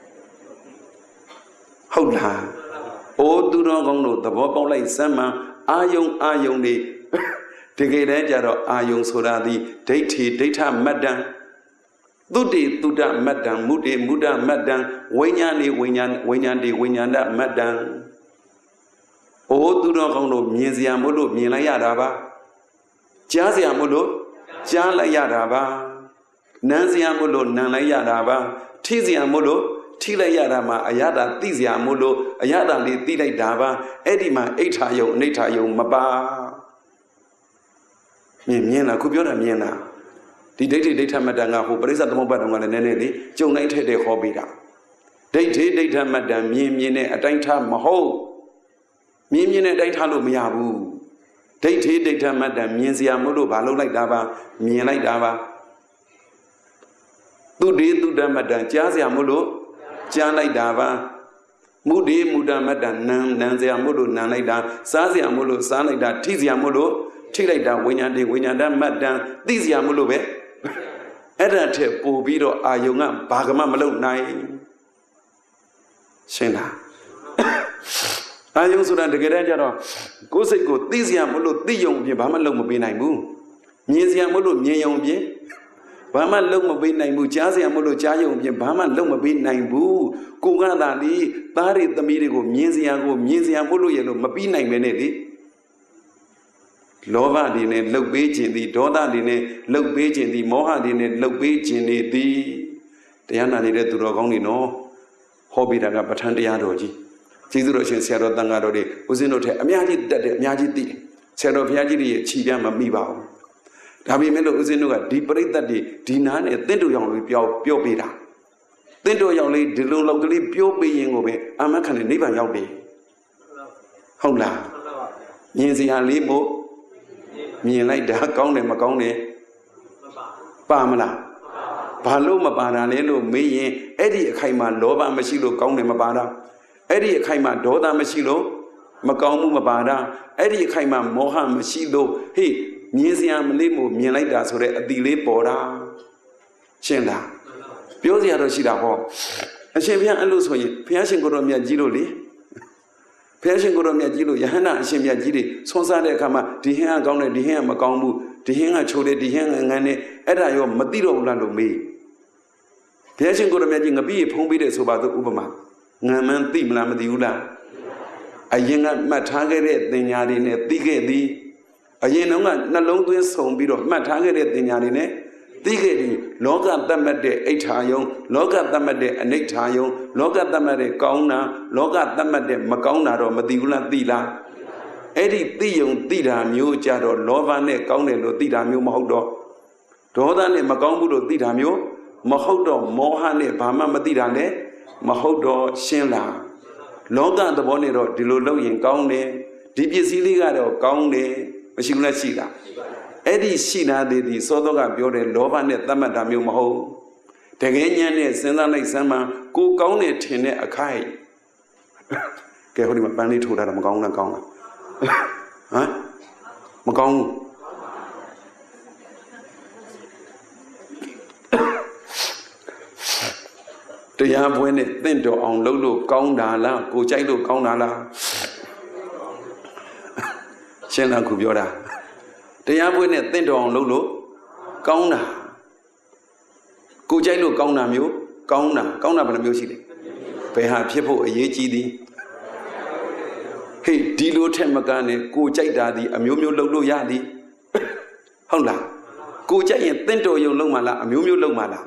S1: Hau la. O tu ro kong lo tabo pau lai sama ayong ni. Dege dan jaro ayong suradi data madan. Tuda madan muda madan wenyan da madan. O tu ro kong lo mienzia molo mien la ya da ba. Jia sia molo jia la ya da ba. Nanzia molo nan la ya da ba. Tizia molo ti la ya da ma ayada tizia molo ayada li ti lai da ba. Edi ma eitha yong neitha yong ma ba. Mien la ku pyo da mien la. Di data madan nga ho parisa tamo ba dong nga le nene li jong nai the de kho pi da. Data madan mien ne atain tha ma ho. Mien ne atain tha lo ma ya bu. Data madan mien sia molo ba lo lai da ba. Mien lai da ba. Tuda madan jia sia molo jia lai da ba. Muda madan nan sia molo nan lai da. Sa sia molo sa lai da. Ti sia molo ti lai da wenyan da madan ti sia molo be. Ada the po bi ro ayong nga ba ka ma ma lou nai. Shin la. Ayong suda tege dan ja ro ko sait ko ti sia molo ti yong pin ba ma lou ma pi nai bu. Mien sia molo mien yong pin ba ma lou ma pi nai bu. Jia sia molo jia yong pin ba ma lou ma pi nai bu. Ko ga da li ta ri tami ri ko mien sia molo ye lo ma pi nai me ne li. Loba di ne lou pe chin di doda di ne lou pe chin di moha di ne lou pe chin ne di. Taya na ni de tu ro kaung ni no. Ho pi da ga pathan taya ro ji. Ji tu ro shin sia ro tanga ro de usin no the amya ji tat de amya ji ti. Sia ro phya ji ri ye chi pian ma mi ba bu. Da pi me lo usin no ga di paritat di di na ne tin tu yaung lo pyo pi da. Tin tu yaung le di lo lok kali pyo pi yin ko be ama khan ne niban yauk de. Hau la. Nyin sia li mo Mien lai da kaung ne ma kaung ne pa ma la ba lo ma pa da le lo me yin edi akhai ma loba ma shi lo kaung ne ma pa da edi akhai ma doda ma shi lo ma kaung mu ma pa da edi akhai ma moha ma shi lo he mien sia ma le mo mien lai da so de a ti le paw da shin la pyo sia ro shi da ho a shin phyan a lo so yin phyan shin ko ro myat ji lo le Phaya shin ko ro myat ji lo yahana a shin myat ji de son sa de akha ma di hin a kaung ne di hin a ma kaung bu di hin a chou de di hin a ngan ne aita yo ma ti ro bu la lo me Phaya shin ko ro myat ji ngapi ye phong pi de so ba to upama ngan man ti ma la ma ti bu la a yin ga mat tha ke de tin nya de ne ti ke ti a yin nong ga nat long twin song pi ro mat tha ke de tin nya de ne ti ke ti loka tat mat de aitha yong loka tat mat de anaitha yong loka tat mat de kaung na loka tat mat de ma kaung na ro ma ti bu la ti la Edi ti yong ti da myo ja ro loba ne kaung ne lo ti da myo ma hout do doda ne ma kaung bu lo ti da myo ma hout do moha ne ba ma ma ti da ne ma hout do shin la loka thabo ne ro di lo lou yin kaung ne di pyasi li ga ro kaung ne ma shi bu la shi la Edi shi na de di so do ga pyo de loba ne tat mat da myo ma hout Tege nyan ne sin sa lai san ma ko kaung ne thin ne akhai Ke ho di ma pan li tho da ma kaung na kaung la Hả? Mà con Taya buen ne tin do ong lo lo kaung da la ko chai lo kaung da la Shin la ku pyo da Taya buen ne tin do ong lo lo kaung da Ko chai lo kaung da myo kaung da ba la myo shi de Be ha phit phot a ye ji di Hey, di lo the ma ka ne ko chai da di a myo myo lou lo ya di Hau la ကိုကြိုက်ရင်တင့်တော်ယုံလုံးမလားအမျိုးမျိုးလုံးမလား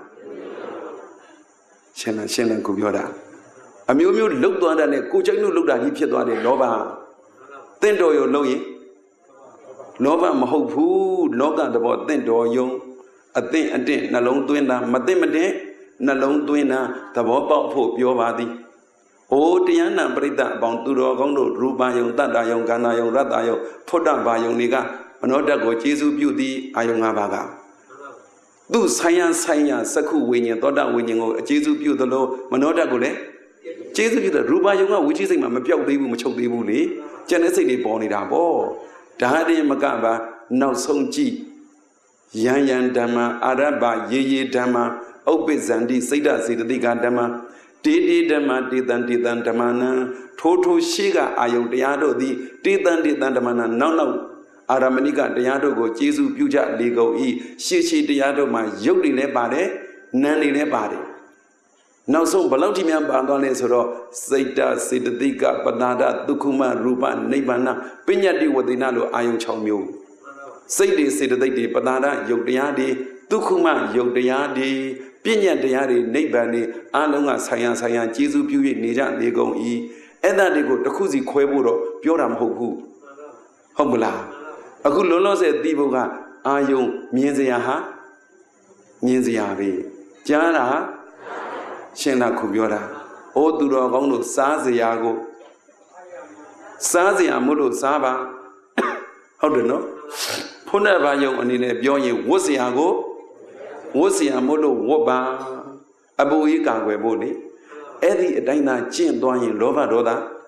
S1: ရှင်းလားကိုပြောတာအမျိုးမျိုးလှုပ်သွားတာနဲ့ကိုကြိုက်လို့လှုပ်တာကြီးဖြစ်သွားတယ်လောဘတင့်တော်ယုံလုံးရင်လောဘမဟုတ်ဘူးလောကသဘောတင့်တော်ယုံအသင့်အတင့်နှလုံးသွင်းတာမသိမတဲ့နှလုံးသွင်းတာသဘောပေါက်ဖို့ပြောပါသည်အိုတရားနာပရိသတ်အပေါင်းသူတော်ကောင်းတို့ရူပယုံတတ္တယုံကန္နာယုံရတ္တယုံဖုဒ္ဓဘာယုံတွေကမနောဓာတ်ကိုကျေစုပြုသည်အာယုံ၅ပါးကသူဆိုင်ရစက္ခုဝိညာဉ်သောတာဝိညာဉ်ကိုကျေစုပြုသလိုမနောဓာတ်ကိုလည်းကျေစုပြုတယ်ရူပယုံကဝိသိစိတ်မှာမပြောက်သေးဘူးမချုပ်သေးဘူးလေကျန်တဲ့စိတ်တွေပေါ်နေတာပေါ့ဒါတည်းမကပါနောက်ဆုံးကြည့်ယံယံဓမ္မအာရဘရေဓမ္မဥပ္ပဇန္တိစိတ်ဓစေတသိကဓမ္မတေဓမ္မတေတံဓမ္မနံထိုရှိကအာယုံတရားတို့သည်တေတံဓမ္မနံနောက်အာရမဏိကတရားတို့ကိုကျေစုပြုကြလေကုန်၏ရှေ့တရားတို့မှာယုတ်တွေလည်းပါတယ်နံတွေလည်းပါတယ်နောက်ဆုံးဘယ်လောက်ထိများပါသွားလဲဆိုတော့စိတ်တစေတသိကပတ္တာဒဒုက္ခမရူပနိဗ္ဗာန်ပညတ္တိဝတိနာလိုအာယုံ6မျိုးစိတ်တွေစေတသိက်တွေပတ္တာဒယုတ်တရားတွေဒုက္ခမယုတ်တရားတွေပညတ်တရားတွေနိဗ္ဗာန်တွေအလုံးကဆိုင်ရကျေစုပြု၍နေကြလေကုန်၏အဲ့ဒါတွေကိုတစ်ခုစီခွဲဖို့တော့ပြောတာမဟုတ်ဘူးဟုတ်မလားအခုလုံးလုံးဆယ်သိဖို့ကအာယုံမြင်စရာဟာမြင်စရာပဲကြားတာရှင်းလားခုပြောတာအိုးသူတော်ကောင်းတို့စားစရာကိုစားစရာမို့လို့စားပါဟုတ်တယ်နော်ဖုန်းနဲ့ဘာယုံအနေနဲ့ပြောရင်ဝတ်စရာကိုဝတ်စရာမို့လို့ဝတ်ပါအပူကြီးကာကွယ်ဖို့လေအဲ့ဒီအတိုင်းသာကျင့်သွားရင်လောဘဒေါသ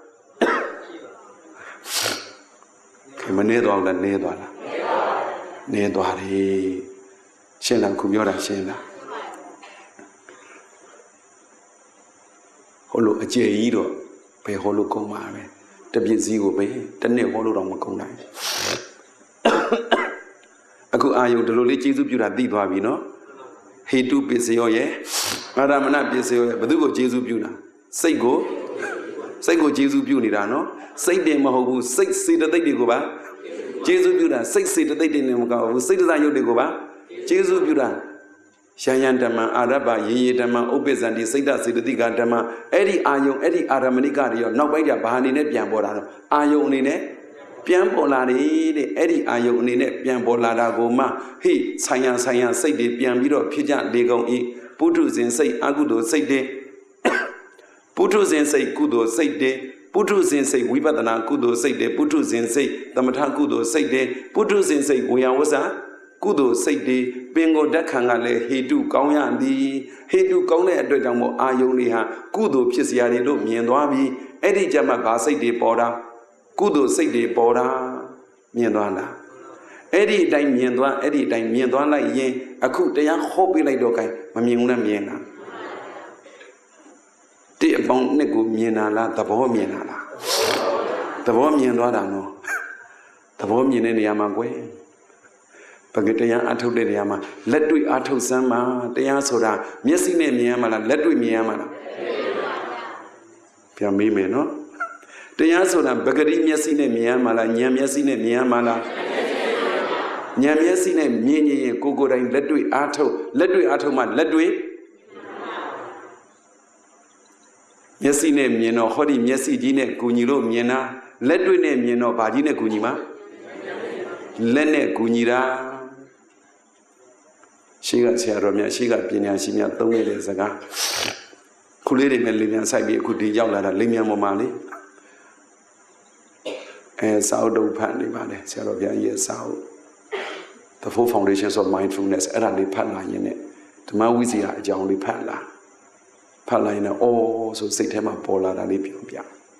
S1: မနေတော့လားနေသွားလားနေသွားတယ်ရှင်းလားခုပြောတာရှင်းလားဟိုလိုအကျယ်ကြီးတော့ဘယ်ဟောလို့ကုန်ပါပဲတပြည့်စည်းကိုပဲတစ်နှစ်ဟောလို့တော့မကုန်နိုင်အခုအာယုဒီလိုလေးကျေးဇူးပြုတာသိသွားပြီနော်ဟေတုပစ္စယောရဲ့အာရမဏပစ္စယောရဲ့ဘယ်သူကိုကျေးဇူးပြုတာစိတ်ကိုကျေးဇူးပြုနေတာနော်စိတ်တင်မဟုတ်ဘူးစိတ်စေတသိက်တွေကိုပါကျေးဇူးပြုတာစိတ်စေတသိက်တွေနဲ့မကောက်ဘူးစိတ်တစားရုပ်တွေကိုပါကျေးဇူးပြုတာယံယံဓမ္မအာရဘရေဓမ္မဥပ္ပဇန္တိစိတ်တစေတသိကဓမ္မအဲ့ဒီအာယုံအဲ့ဒီအာရမဏိကတွေရောနောက်ပိုင်းကျဘာအနေနဲ့ပြန်ပေါ်လာတော့အာယုံအနေနဲ့ပြန်ပေါ်လာတယ်တဲ့အဲ့ဒီအာယုံအနေနဲ့ပြန်ပေါ်လာတာကိုမှဟိဆိုင်ရစိတ်တွေပြန်ပြီးတော့ဖြစ်ကြလေကုန်၏ပုထုဇဉ်စိတ်အကုသိုလ်စိတ်တွေပုထုဇဉ်စိတ်ကုသိုလ်စိတ်တွေပုထုဇဉ်စိတ်ဝိပဿနာကုသိုလ်စိတ်တွေပုထုဇဉ်စိတ်သမထကုသိုလ်စိတ်တွေပုထုဇဉ်စိတ်ဝေယဝဇ္ဇကုသိုလ်စိတ်တွေပင်ကိုဓာတ်ခံကလည်းဟေတုကောင်းရသည်ဟေတုကောင်းတဲ့အတွက်ကြောင့်မို့အာယုန်တွေဟာကုသိုလ်ဖြစ်စရာတွေလို့မြင်သွားပြီးအဲ့ဒီကြမှာဘာစိတ်တွေပေါ်တာကုသိုလ်စိတ်တွေပေါ်တာမြင်သွားလားအဲ့ဒီအတိုင်းမြင်သွားလိုက်ရင်အခုတရားဟောပေးလိုက်တော့ gain မမြင်ဘူးလားမြင်လားတိအပေါင်းနှစ်ကိုမြင်တာလားသဘောမြင်တာလားသဘောမြင်သွားတာနော်သဘောမြင်တဲ့နေရာမှာကွယ်ဘဂတရားအထုတ်တဲ့နေရာမှာလက်တွေ့အထုတ်စမ်းမှာတရားဆိုတာမျက်စိနဲ့မြင်ရမှာလားလက်တွေ့မြင်ရမှာလားပြန်မေးမယ်နော်တရားဆိုတာဘဂတိမျက်စိနဲ့မြင်ရမှာလားဉာဏ်မျက်စိနဲ့မြင်ရမှာလားဉာဏ်မျက်စိနဲ့မြင်ရင်ကိုယ်တိုင်လက်တွေ့အထုတ်မှလက်တွေ့မျက်စိနဲ့မြင်တော့ဟောဒီမျက်စိကြီးနဲ့ကူညီလို့မြင်တာလက်တွေ့နဲ့မြင်တော့ဘာကြီးနဲ့ကူညီမှာလက်နဲ့ကူညီတာရှိကဆရာတော်များရှိကပညာရှိများသုံးနေတဲ့စကားခုလေးတွေနဲ့လင်းမြန်ဆိုင်ပြီးအခုဒီရောက်လာတာလင်းမြန်ပေါ်မှာလေစာအုပ်တော့ဖတ်နေပါလေဆရာတော်ဘုရားရဲ့စာအုပ် The Four Foundations of Mindfulness အဲ့ဒါလေးဖတ်လာရင်ねဓမ္မဝိဇ္ဇာအကြောင်းလေးဖတ်လာရင်တော့အော်ဆိုစိတ်ထဲမှာပေါ်လာတာလေးပြောပြ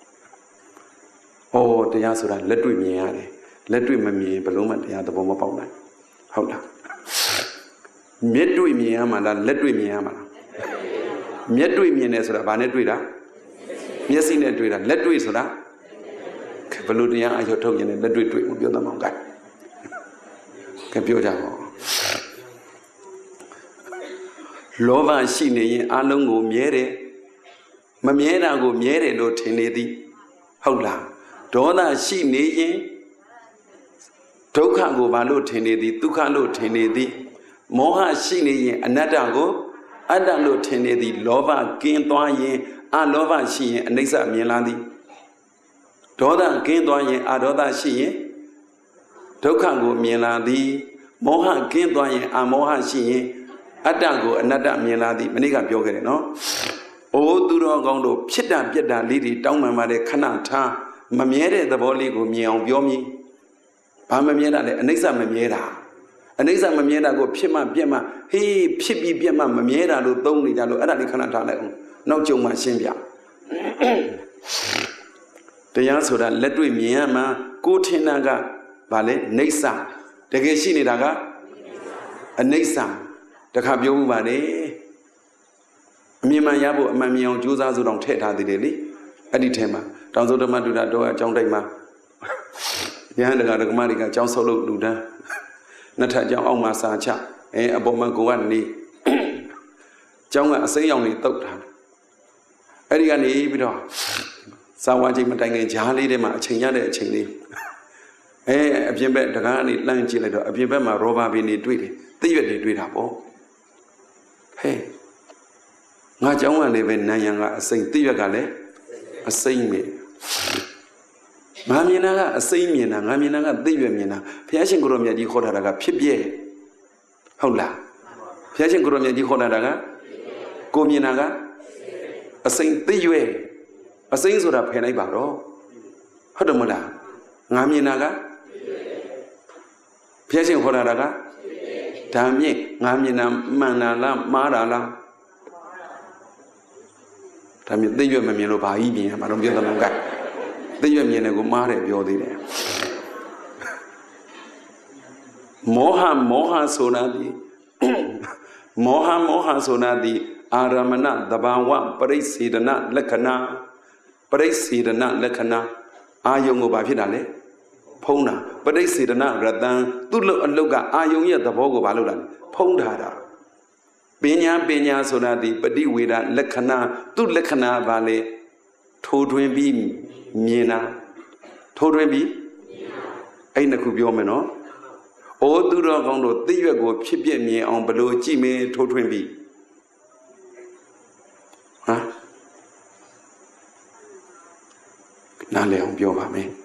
S1: အော်တရားဆိုတာလက်တွေ့မြင်ရတယ်လက်တွေ့မမြင်ဘလို့မှတရားသဘောမပေါက်နိုင်ဟုတ်လားမျက်တွေ့မြင်ရမှာလားလက်တွေ့မြင်ရမှာလားမျက်တွေ့မြင်တယ်ဆိုတာဘာနဲ့တွေ့တာမျက်စိနဲ့တွေ့တာလက်တွေ့ဆိုတာဘလို့တရားအရောထုတ်ရင်လက်တွေ့တွေ့မပြောသမောင်းကဲပြောကြပါဦးလောဘရှိနေရင်အလုံးကိုမြဲတယ်မမြဲတာကိုမြဲတယ်လို့ထင်နေသည်ဟုတ်လားဒေါသရှိနေရင်ဒုက္ခကိုဘာလို့ထင်နေသည်ဒုက္ခလို့ထင်နေသည်မောဟရှိနေရင်အနတ္တကိုအတ္တလို့ထင်နေသည်လောဘကင်းသွားရင်အလောဘရှိရင်အနိစ္စမြင်လာသည်ဒေါသကင်းသွားရင်အဒေါသရှိရင်ဒုက္ခကိုမြင်လာသည်မောဟကင်းသွားရင်အမောဟရှိရင်အတ္တကိုအနတ္တမြင်လာသည်မနေ့ကပြောခဲ့တယ်နော်အိုးသူတော်ကောင်းတို့ဖြစ်တာပြက်တာလေးတွေတောင်းပန်ပါတဲ့ခဏထားမမြဲတဲ့သဘောလေးကိုမြင်အောင်ပြောမည်ဘာမမြဲတာလဲအနိစ္စမမြဲတာအနိစ္စမမြဲတာကိုဖြစ်မှပြက်မှဟေးဖြစ်ပြီးပြက်မှမမြဲတာလို့သုံးနေကြလို့အဲ့ဒါလေးခဏထားလိုက်အောင်နောက်ကြုံမှရှင်းပြတရားဆိုတာလက်တွေ့မြင်ရမှာကိုထင်တာကဘာလဲနေဆာတကယ်ရှိနေတာကအနိစ္စတခါပြောမှုပါလေအမြင်မှန်ရဖို့အမှန်မြင်အောင်ကြိုးစားဆိုတော့ထည့်ထားသေးတယ်လေအဲ့ဒီထဲမှာတောင်စုဓမ္မတူတာတော့အကြောင်းတိုက်မှာယဟန်တက္ကမတွေကအကြောင်းဆုပ်လို့လူတန်းနှစ်ထပ်အကြောင်းအောက်မှာစာချအပေါ်မှာကိုကနေကျောင်းကအစိမ်းရောင်တွေတုတ်ထားအဲ့ဒီကနေပြီးတော့စာဝါချိန်မတိုင်ခင်ဂျားလေးထဲမှာအချိန်ရတဲ့အချိန်လေးအပြင်ဘက်တကားကနေလှမ်းကြည့်လိုက်တော့အပြင်ဘက်မှာရောဘာဘီနေတွေ့တယ်သိရွက်တွေတွေ့တာပေါ့ဟဲ့ငါကျောင်းကလည်းပဲနန်းရံကအစိမ်းသိရွက်ကလည်းအစိမ်းပဲငါမြင်တာကအစိမ်းမြင်တာငါမြင်တာကသိရွက်မြင်တာဘုရားရှင်ကိုရောမြတ်ကြီးခေါ်ထားတာကဖြစ်ပြဲဟုတ်လားဘုရားရှင်ကိုရောမြတ်ကြီးခေါ်ထားတာကကိုမြင်တာကအစိမ်းသိရွက်အစိမ်းဆိုတာဖယ်လိုက်ပါတော့ဟုတ်တယ်မလားငါမြင်တာကဘုရားရှင်ခေါ်ထားတာကဒါမြင့်ငါမြင်တာမှန်တာလားမှားတာလားဒါမြင့်သိရွက်မမြင်လို့ဘာကြီးမြင်ရမှာတော့ပြောတယ်လုံးကသိရွက်မြင်တယ်ကိုမှားတယ်ပြောသေးတယ်မောဟဆိုတာဒီမောဟဆိုတာဒီအာရမဏသဘာဝပရိစ္ဆေဒနလက္ခဏာပရိစ္ဆေဒနလက္ခဏာအာယုံကိုဘာဖြစ်တာလဲဖုံးတာပရိစ္ဆေဒနရတံသူ့လို့အလုတ်ကအာယုံရဲ့သဘောကိုဘာလုပ်တာလဲဖုံးထားတာပညာဆိုတာဒီပฏิဝေဒလက္ခဏာသူ့လက္ခဏာဘာလဲထိုးထွင်းပြီးမြင်တာထိုးထွင်းပြီးအဲ့နှစ်ခုပြောမယ်နော်အိုးသူတော်ကောင်းတို့သိရွက်ကိုဖြစ်ပြမြင်အောင်ဘလို့ကြည့်မင်းထိုးထွင်းပြီးနားလည်အောင်ပြောပါမယ်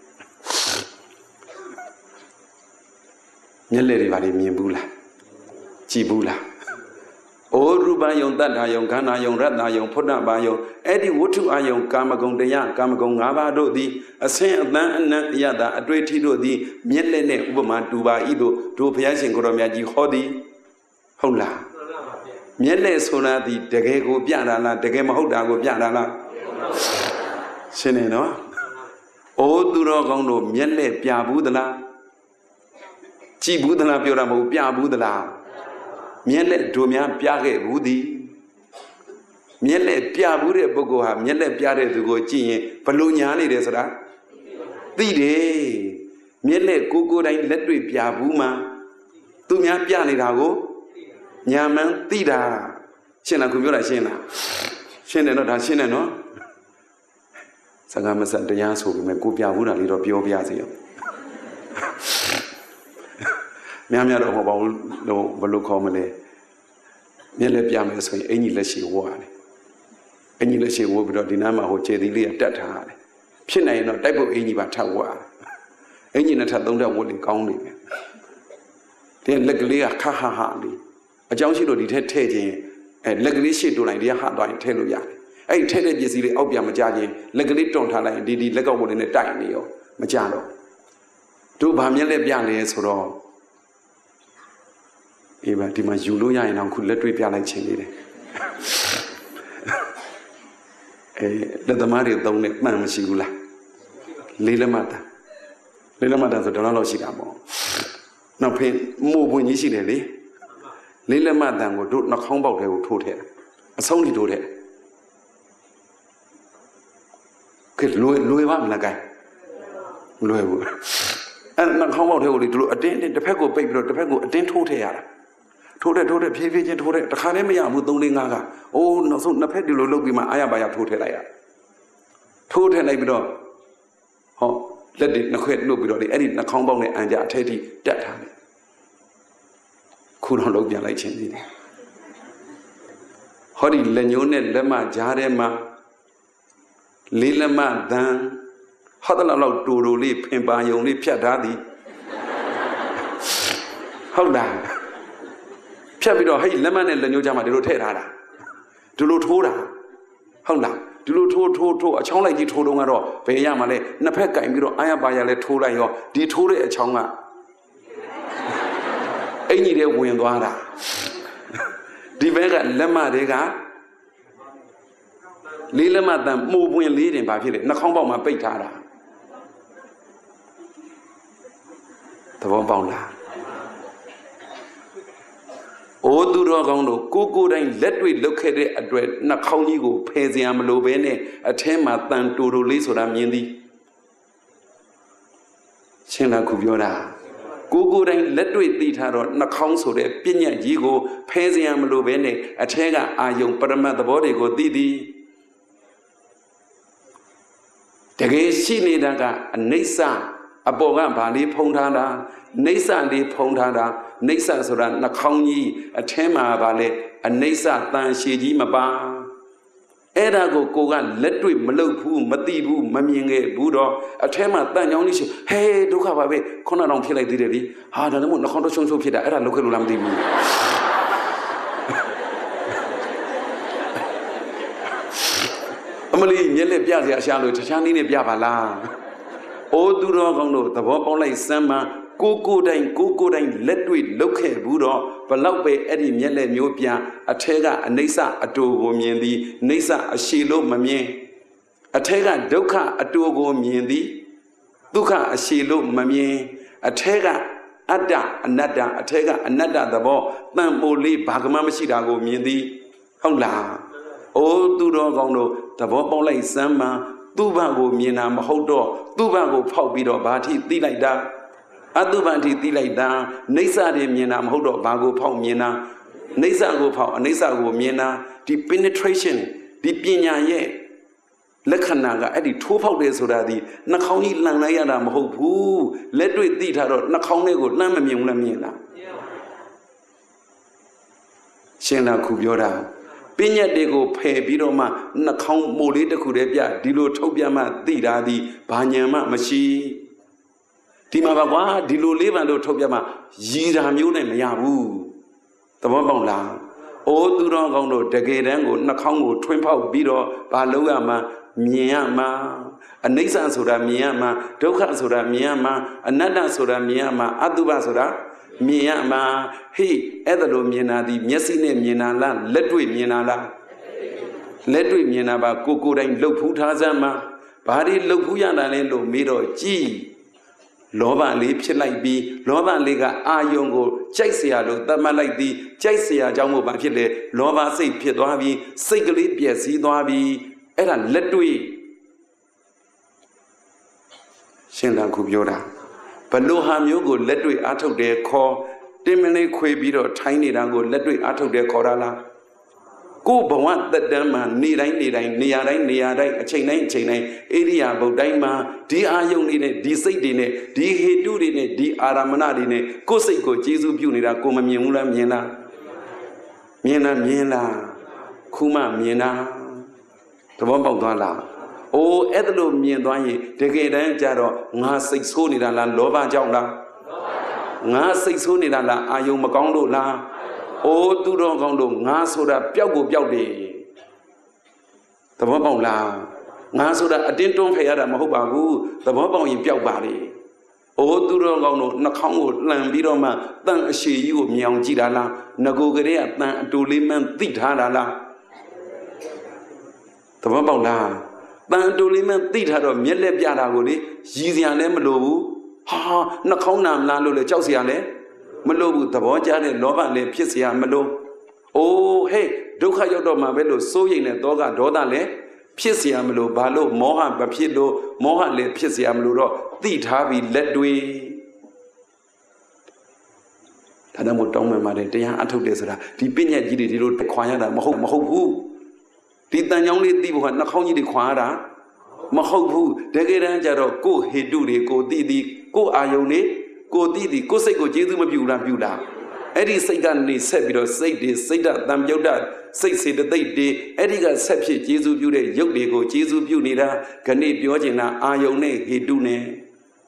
S1: မျက်လက်တွေဘာတွေမြင်ဘူးလားကြည့်ဘူးလားအိုးရူပယုံတတ္ထာယုံခန္ဓာယုံရတ္တယုံဖုဒ္ဓဘာယုံအဲ့ဒီဝတ္ထုအာယုံကာမဂုဏ်တရားကာမဂုဏ်၅ပါးတို့သည်အစင်အတန်းအနံ့အယတာအတွေ့အထိတို့သည်မျက်လက်နဲ့ဥပမာတူပါဤသို့တို့ဘုရားရှင်ကိုရောမြတ်ကြီးဟောသည်ဟုတ်လားမျက်လက်ဆိုတာဒီတကယ်ကိုပြတာလားတကယ်မဟုတ်တာကိုပြတာလားရှင်းနေနော်အိုးသူတော်ကောင်းတို့မျက်လက်ပြဘူးသလားကြည့်ဘူးသလားပြောတာမဟုတ်ပြဘူးသလားမျက်လက်တို့များပြခဲ့ဘူးသည်မျက်လက်ပြဘူးတဲ့ပုဂ္ဂိုလ်ဟာမျက်လက်ပြတဲ့သူကိုကြည့်ရင်ဘလို့ညာနေတယ်ဆိုတာသိတယ်မျက်လက်ကိုယ်တိုင်းလက်တွေ့ပြဘူးမှသူများပြနေတာကိုညာမှန်းသိတာရှင်းလားခုပြောတာရှင်းလားရှင်းတယ်နော်ဒါရှင်းတယ်နော်စကားမဆက်တရားဆိုပေမဲ့ကိုပြဘူးတာလေးတော့ပြောပြစေရောများတော့ဟောပါဘူးလို့ဘလို့ခေါ်မလဲမျက်လက်ပြမယ်ဆိုရင်အင်ကြီးလက်ရှိဝတ်ရတယ်အင်ကြီးလက်ရှိဝတ်ပြီးတော့ဒီနားမှာဟိုခြေသီးလေးကတက်ထားရတယ်ဖြစ်နိုင်ရင်တော့တိုက်ပုတ်အင်ကြီးပါထပ်ဝတ်ရတယ်အင်ကြီးနဲ့ထပ်သုံးထပ်ဝတ်ရင်ကောင်းနေတယ်ဒီလက်ကလေးကခဟဟလေးအကြောင်းရှိလို့ဒီထက်ထည့်ခြင်းလက်ကလေးရှေ့တိုးလိုက်ဒီကဟသွားရင်ထည့်လို့ရတယ်အဲ့ဒီထည့်တဲ့ပစ္စည်းလေးအောက်ပြန်မကြခြင်းလက်ကလေးတွန်ထားလိုက်ရင်ဒီလက်ကောက်ဝတ်လေးနဲ့တိုက်နေရောမကြတော့တို့ဗာမျက်လက်ပြလဲဆိုတော့အေးပါဒီမှာယူလို့ရရင်တော့ခုလက်တွေ့ပြလိုက်ခြင်းလေးတယ်လက်သမားတွေသုံးတဲ့မှန်မရှိဘူးလားလေးလက်မတာဆိုတော့လောက်ရှိတာပေါ့နောက်ဖင်မို့ပွင့်ကြီးရှိတယ်လေလေးလက်မတန်ကိုတို့နှာခေါင်းပေါက်ထဲကိုထိုးထည့်အဆုံးထိထိုးထည့်ကဲလွယ်ပါမလားကဲလွယ်ဘူးအဲ့နှာခေါင်းပေါက်ထဲကိုလေတို့အတင်းတစ်ဖက်ကိုပိတ်ပြီးတော့တစ်ဖက်ကိုအတင်းထိုးထည့်ရတာထိုးတဲ့ဖြည်းဖြည်းချင်းထိုးတဲ့တခါတည်းမရဘူး3 4 5ကအိုးနောက်ဆုံးနှစ်ဖက်ဒီလိုလုပ်ပြီးမှအားရပါရထိုးထည့်လိုက်ရထိုးထည့်လိုက်ပြီးတော့ဟောလက်တွေနှစ်ခွက်နှုတ်ပြီးတော့လေအဲ့ဒီနှာခေါင်းပေါက်နဲ့အန်ကြအထက်ထိတက်ထားတယ်ခုတော့လုံးပြန်လိုက်ခြင်းသေးတယ်ဟောဒီလက်ညှိုးနဲ့လက်မကြားထဲမှာလေးလက်မသံဟောတလောက်တူတူလေးဖင်ပါယုံလေးဖြတ်ထားသည်ဟုတ်လားဖြတ်ပြီးတော့ဟဲ့လက်မနဲ့လက်ညှိုးကြားမှာဒီလိုထည့်ထားတာဒီလိုထိုးတာဟုတ်လားဒီလိုထိုးအချောင်းလိုက်ကြီးထိုးတော့ကတော့ဘယ်ရမှာလဲနှစ်ဖက်ကင်ပြီးတော့အာရပါရလဲထိုးလိုက်ရောဒီထိုးတဲ့အချောင်းကအင်ကြီးတွေဝင်သွားတာဒီဘက်ကလက်မတွေကလေးလက်မတန်မှုပွင့်လေးတင်ဘာဖြစ်လဲနှာခေါင်းပေါက်မှာပိတ်ထားတာသဘောပေါက်လားအိုးသူတော်ကောင်းတို့ကိုတိုင်းလက်တွေ့လုတ်ခဲ့တဲ့အတွက်နှာခေါင်းကြီးကိုဖယ်စရာမလိုဘဲနဲ့အထဲမှာတန်တူတူလေးဆိုတာမြင်သည်ရှင်းလားခုပြောတာကိုတိုင်းလက်တွေ့သိထားတော့နှာခေါင်းဆိုတဲ့ပညာကြီးကိုဖယ်စရာမလိုဘဲနဲ့အထဲကအာယုံပရမတ်သဘောတွေကိုသိသည်တကယ်ရှိနေတာကအနိစ္စအပေါ်ကဘာလေးဖုံးထားတာနိစ္စလေးဖုံးထားတာနိစ္စဆိုတာနှာခေါင်းကြီးအထဲမှာဘာလဲအနိစ္စတန်ရှည်ကြီးမပါအဲ့ဒါကိုကလက်တွေ့မလုပ်ဘူးမသိဘူးမမြင်ခဲ့ဘူးတော့အထဲမှာတန်ကြောင်းလေးရှိဟဲဒုက္ခပါပဲခုနတော့ဖြစ်လိုက်သေးတယ်လေဟာဒါလည်းမို့နှာခေါင်းတော့ရှုံဖြစ်တာအဲ့ဒါလုပ်ခဲ့လို့လားမသိဘူးအမလီမျက်လက်ပြစရာရှာလို့တခြားနည်းနဲ့ပြပါလားအိုးသူတော်ကောင်းတို့သဘောပေါက်လိုက်စမ်းမှကိုတိုင်းလက်တွေ့လုတ်ခဲ့ဘူးတော့ဘလောက်ပဲအဲ့ဒီမျက်လက်မျိုးပြန်အထဲကအနိစ္စအတူကိုမြင်သည်နိစ္စအရှိလို့မမြင်အထဲကဒုက္ခအတူကိုမြင်သည်ဒုက္ခအရှိလို့မမြင်အထဲကအတ္တအနတ္တအထဲကအနတ္တသဘောတန်ပိုလေးဘာကမှမရှိတာကိုမြင်သည်ဟုတ်လားအိုးသူတော်ကောင်းတို့သဘောပေါက်လိုက်စမ်းမှသူ့ဘကိုမြင်တာမဟုတ်တော့သူ့ဘကိုဖောက်ပြီးတော့ဘာထိသိလိုက်တာအတုပန်ထိသိလိုက်တာနိစ္စတွေမြင်တာမဟုတ်တော့ဘာကိုဖောက်မြင်တာနိစ္စကိုဖောက်အနိစ္စကိုမြင်တာဒီ penetration ဒီပညာရဲ့လက္ခဏာကအဲ့ဒီထိုးဖောက်တယ်ဆိုတာဒီနှာခေါင်းကြီးလှန်လိုက်ရတာမဟုတ်ဘူးလက်တွေ့သိထားတော့နှာခေါင်းလေးကိုလှမ်းမမြင်ဘူးလားမြင်လားရှင်းလားခုပြောတာပညာတွေကိုဖယ်ပြီးတော့မှနှာခေါင်းမိုးလေးတစ်ခုတည်းပြဒီလိုထုတ်ပြမှသိတာဒီဘာညာမှမရှိဒီမှာပါကွာဒီလိုလေးပံလို့ထုတ်ပြမှရည်တာမျိုးနဲ့မရဘူးသဘောပေါက်လားအိုးသူတော်ကောင်းတို့တကယ်တမ်းကိုနှာခေါင်းကိုထွင်းဖောက်ပြီးတော့ဘာလုပ်ရမှမြင်ရမှာအနိစ္စဆိုတာမြင်ရမှာဒုက္ခဆိုတာမြင်ရမှာအနတ္တဆိုတာမြင်ရမှာအတုပဆိုတာမြင်ရမှာဟေ့အဲ့ဒါလိုမြင်တာဒီမျက်စိနဲ့မြင်တာလားလက်တွေ့မြင်တာလားလက်တွေ့မြင်တာပါကိုတိုင်းလှုပ်ဖူးထားစမ်းမှာဘာတွေလှုပ်ဖူးရတာလဲလို့မေးတော့ကြည်လောဘလေးဖြစ်လိုက်ပြီးလောဘလေးကအာယုံကိုကြိုက်เสียလို့သတ်မှတ်လိုက်ပြီးကြိုက်เสียအကြောင်းကိုဘာဖြစ်လဲလောဘစိတ်ဖြစ်သွားပြီးစိတ်ကလေးပြည့်စည်သွားပြီးအဲ့ဒါလက်တွေ့ရှင်းတာခုပြောတာဘလို့ဟာမျိုးကိုလက်တွေ့အားထုတ်တယ်ခေါ်တင်မလေးခွေပြီးတော့ထိုင်းနေတာကိုလက်တွေ့အားထုတ်တယ်ခေါ်တာလားကိုဘဝသက်တမ်းမှာနေတိုင်းနေရာတိုင်းအချိန်တိုင်းဧရိယာဘုတ်တိုင်းမှာဒီအာယုန်တွေနဲ့ဒီစိတ်တွေနဲ့ဒီဟေတုတွေနဲ့ဒီအာရမဏတွေနဲ့ကိုယ်စိတ်ကိုကျေစုပြုနေတာကိုမမြင်ဘူးလားမြင်လားခုမှမြင်တာသဘောပေါက်သွားလားအိုးအဲ့ဒါလို့မြင်သွားရင်တကယ်တမ်းကျတော့ငါစိတ်ဆိုးနေတာလားလောဘကြောင့်လားငါစိတ်ဆိုးနေတာလားအာယုန်မကောင်းလို့လားအိုးသူတော်ကောင်းတို့ငါဆိုတာပျောက်ကိုပျောက်တယ်သဘောပေါက်လားငါဆိုတာအတင်းတွန်းဖယ်ရတာမဟုတ်ပါဘူးသဘောပေါက်ရင်ပျောက်ပါလေအိုးသူတော်ကောင်းတို့နှာခေါင်းကိုလှန်ပြီးတော့မှတန်အရှိကြီးကိုမြင်အောင်ကြည့်တာလားငကိုကလေးကတန်အတူလေးမှန်းသိထားတာလားသဘောပေါက်လားတန်အတူလေးမှန်းသိထားတော့မျက်လက်ပြတာကိုလေရည်စရာလည်းမလိုဘူးဟာနှာခေါင်းနာမလားလို့လေကြောက်စရာလည်းမလို့ဘူးသဘောကျတဲ့လောဘလည်းဖြစ်เสียမလို့အိုးဟဲ့ဒုက္ခရောက်တော့မှပဲလို့စိုးရိမ်တဲ့တောကဒေါသလည်းဖြစ်เสียမလို့ဘာလို့မောဟမဖြစ်လို့မောဟလည်းဖြစ်เสียမလို့တော့သိထားပြီးလက်တွေဒါတော့မတောင်းမှန်ပါတယ်တရားအထုတ်တယ်ဆိုတာဒီပညာကြီးတွေဒီလိုခွာရတာမဟုတ်ဘူးဒီတန်ကြောင်းလေးသိဖို့ကနှာခေါင်းကြီးတွေခွာရတာမဟုတ်ဘူးတကယ်တမ်းကျတော့ကိုယ်ဟေတုတွေကိုသိသည်ကိုယ်အာယုန်လေးကိုသိသည်ကိုယ်စိတ်ကိုကျေးဇူးမပြုလား Eddie Sagani Sepiro, Sadi, Sada, Dam Yoda, Say the day, Ediga Sepsi, Jesu Bude, Yodigo, Jesu Bunida, Kane Biogina, Ayone, Hidune.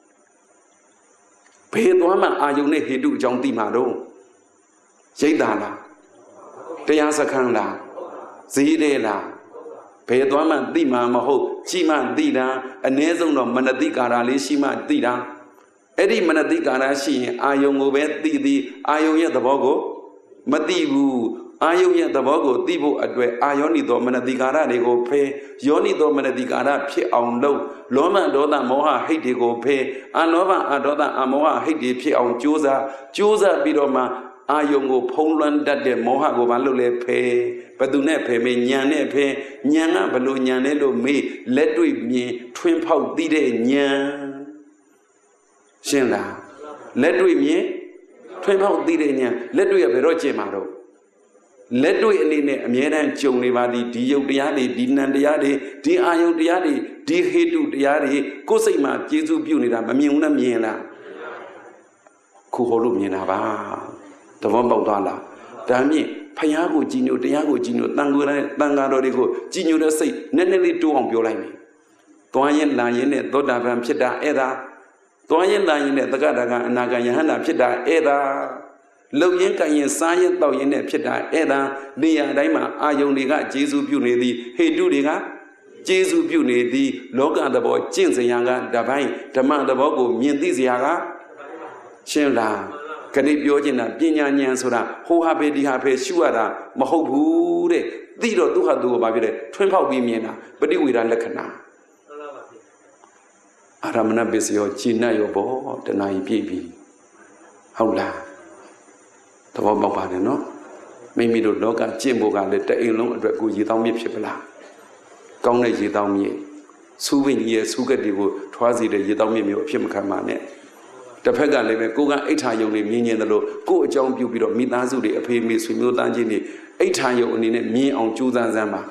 S1: Pedwama Ayone Hidu, John Dimado, Jadana, Tayasakanda, Zidela. Pedwama Dima Maho, Chima Dida, a Nezon of Manadikara, Lishima Dida. Eddie Manadikara, she, Ayongo, Didi, Ayoya the Bogo, Madibu, Ayoya the Bogo, Dibu, Adwe, Ayoni do Manadikara, they go pay, Yoni do Manadikara, P on low, Loma Doda Moha, hate go pay, Anova Adoda Amoa, hate P on Josa, Josa Bidoma. Ayongo Poland that the Moha go Valole pay, but do not pay me, Nyane pay, Nyana, Balu Nyanelo me, let me twin pout dide Nyan. Shinda, let me twin pout dide Nyan, let me a Veroche Maro. Let me in a Miena Chonivadi, Dio Diadi, Dinan Diadi, Di Ayo Diadi, Di Hedu Diadi, Cosima, Jesu Bunida, Mamuna Miena. Kuholu Mienava. The one Baudala. Dami, Payago Gino, Diago Gino, Tangaro, Gino say, Nenely do on Biolami. Toyen Lion, Dodavam Cheda Eda. Toyen Lion, the Gadaga, Nagayana Cheda Eda. Low Yanka in Science, Doyen Cheda Eda, Dia Daima, Ayoniga, Jesu Bunidi, Hey Dudiga, Jesu Bunidi, Loga the boy, Jins Yanga, Davine, Taman the Bogo, Miendiziaga, Shella. Can it be Ojina, Binyan Soda, who have a happy Shuara, Mahobu, Dido Duha do about it, 12 women, but it will Lakana. Aramana Besio, China, your boy, the nine baby. How la? The Wabba, no? Maybe the Loga, Jimboga, let the Elon Drago Yidami Pipla. Gone Yidami. Suing years, who get the wood, twice the Yidami of Pimkamane. The Pega level, Goga 8 times only meaning the low, go a jump you bit of Midazu, a pay me swim Danjini, 8 times only me on Judan Zama.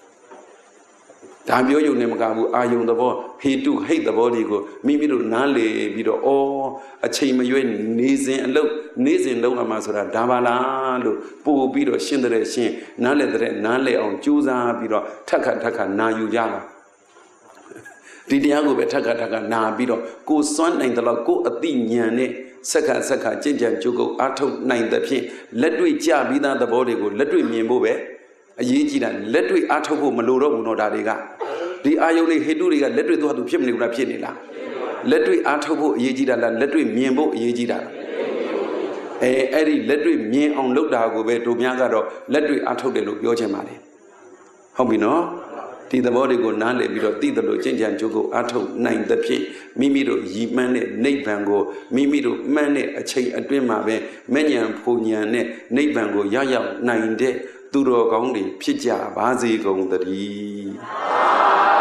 S1: Damio Nemagu, I on the ball, he do hate the body go, Mimi do Nale, Vido, or a chamber you in Nizin and low, Nizin low Amasura, Davala, Poo Bido, Shindere Shin, Nale on Juza, Bido, Taka, Na Yujala. Didiago Betaka na bido, go son and the law go a thing yane, Saka, Jinjan Jugo, Ato 9 the pin, let we jabida the body go, let we move a yejida, let we Atobo Maluro no dadiga. The Ione Heduriga, let we do to Pimni Rapinilla. Let we Atobo yejida, let we miembo yejida. Eddie, let we me on look dago to Miagado, let we Ato de look Yojamari. How we know? The body go Nale, Bido, Tito, Jinjan Jogo, Ato 9 the pin, Mimido, Ye Mane, Napango, Mimido, Mane, a chain a dreamer, Manyan Ponyane, Napango, Yaya 9 day, Duro Gondi, Pija, Bazi Gong the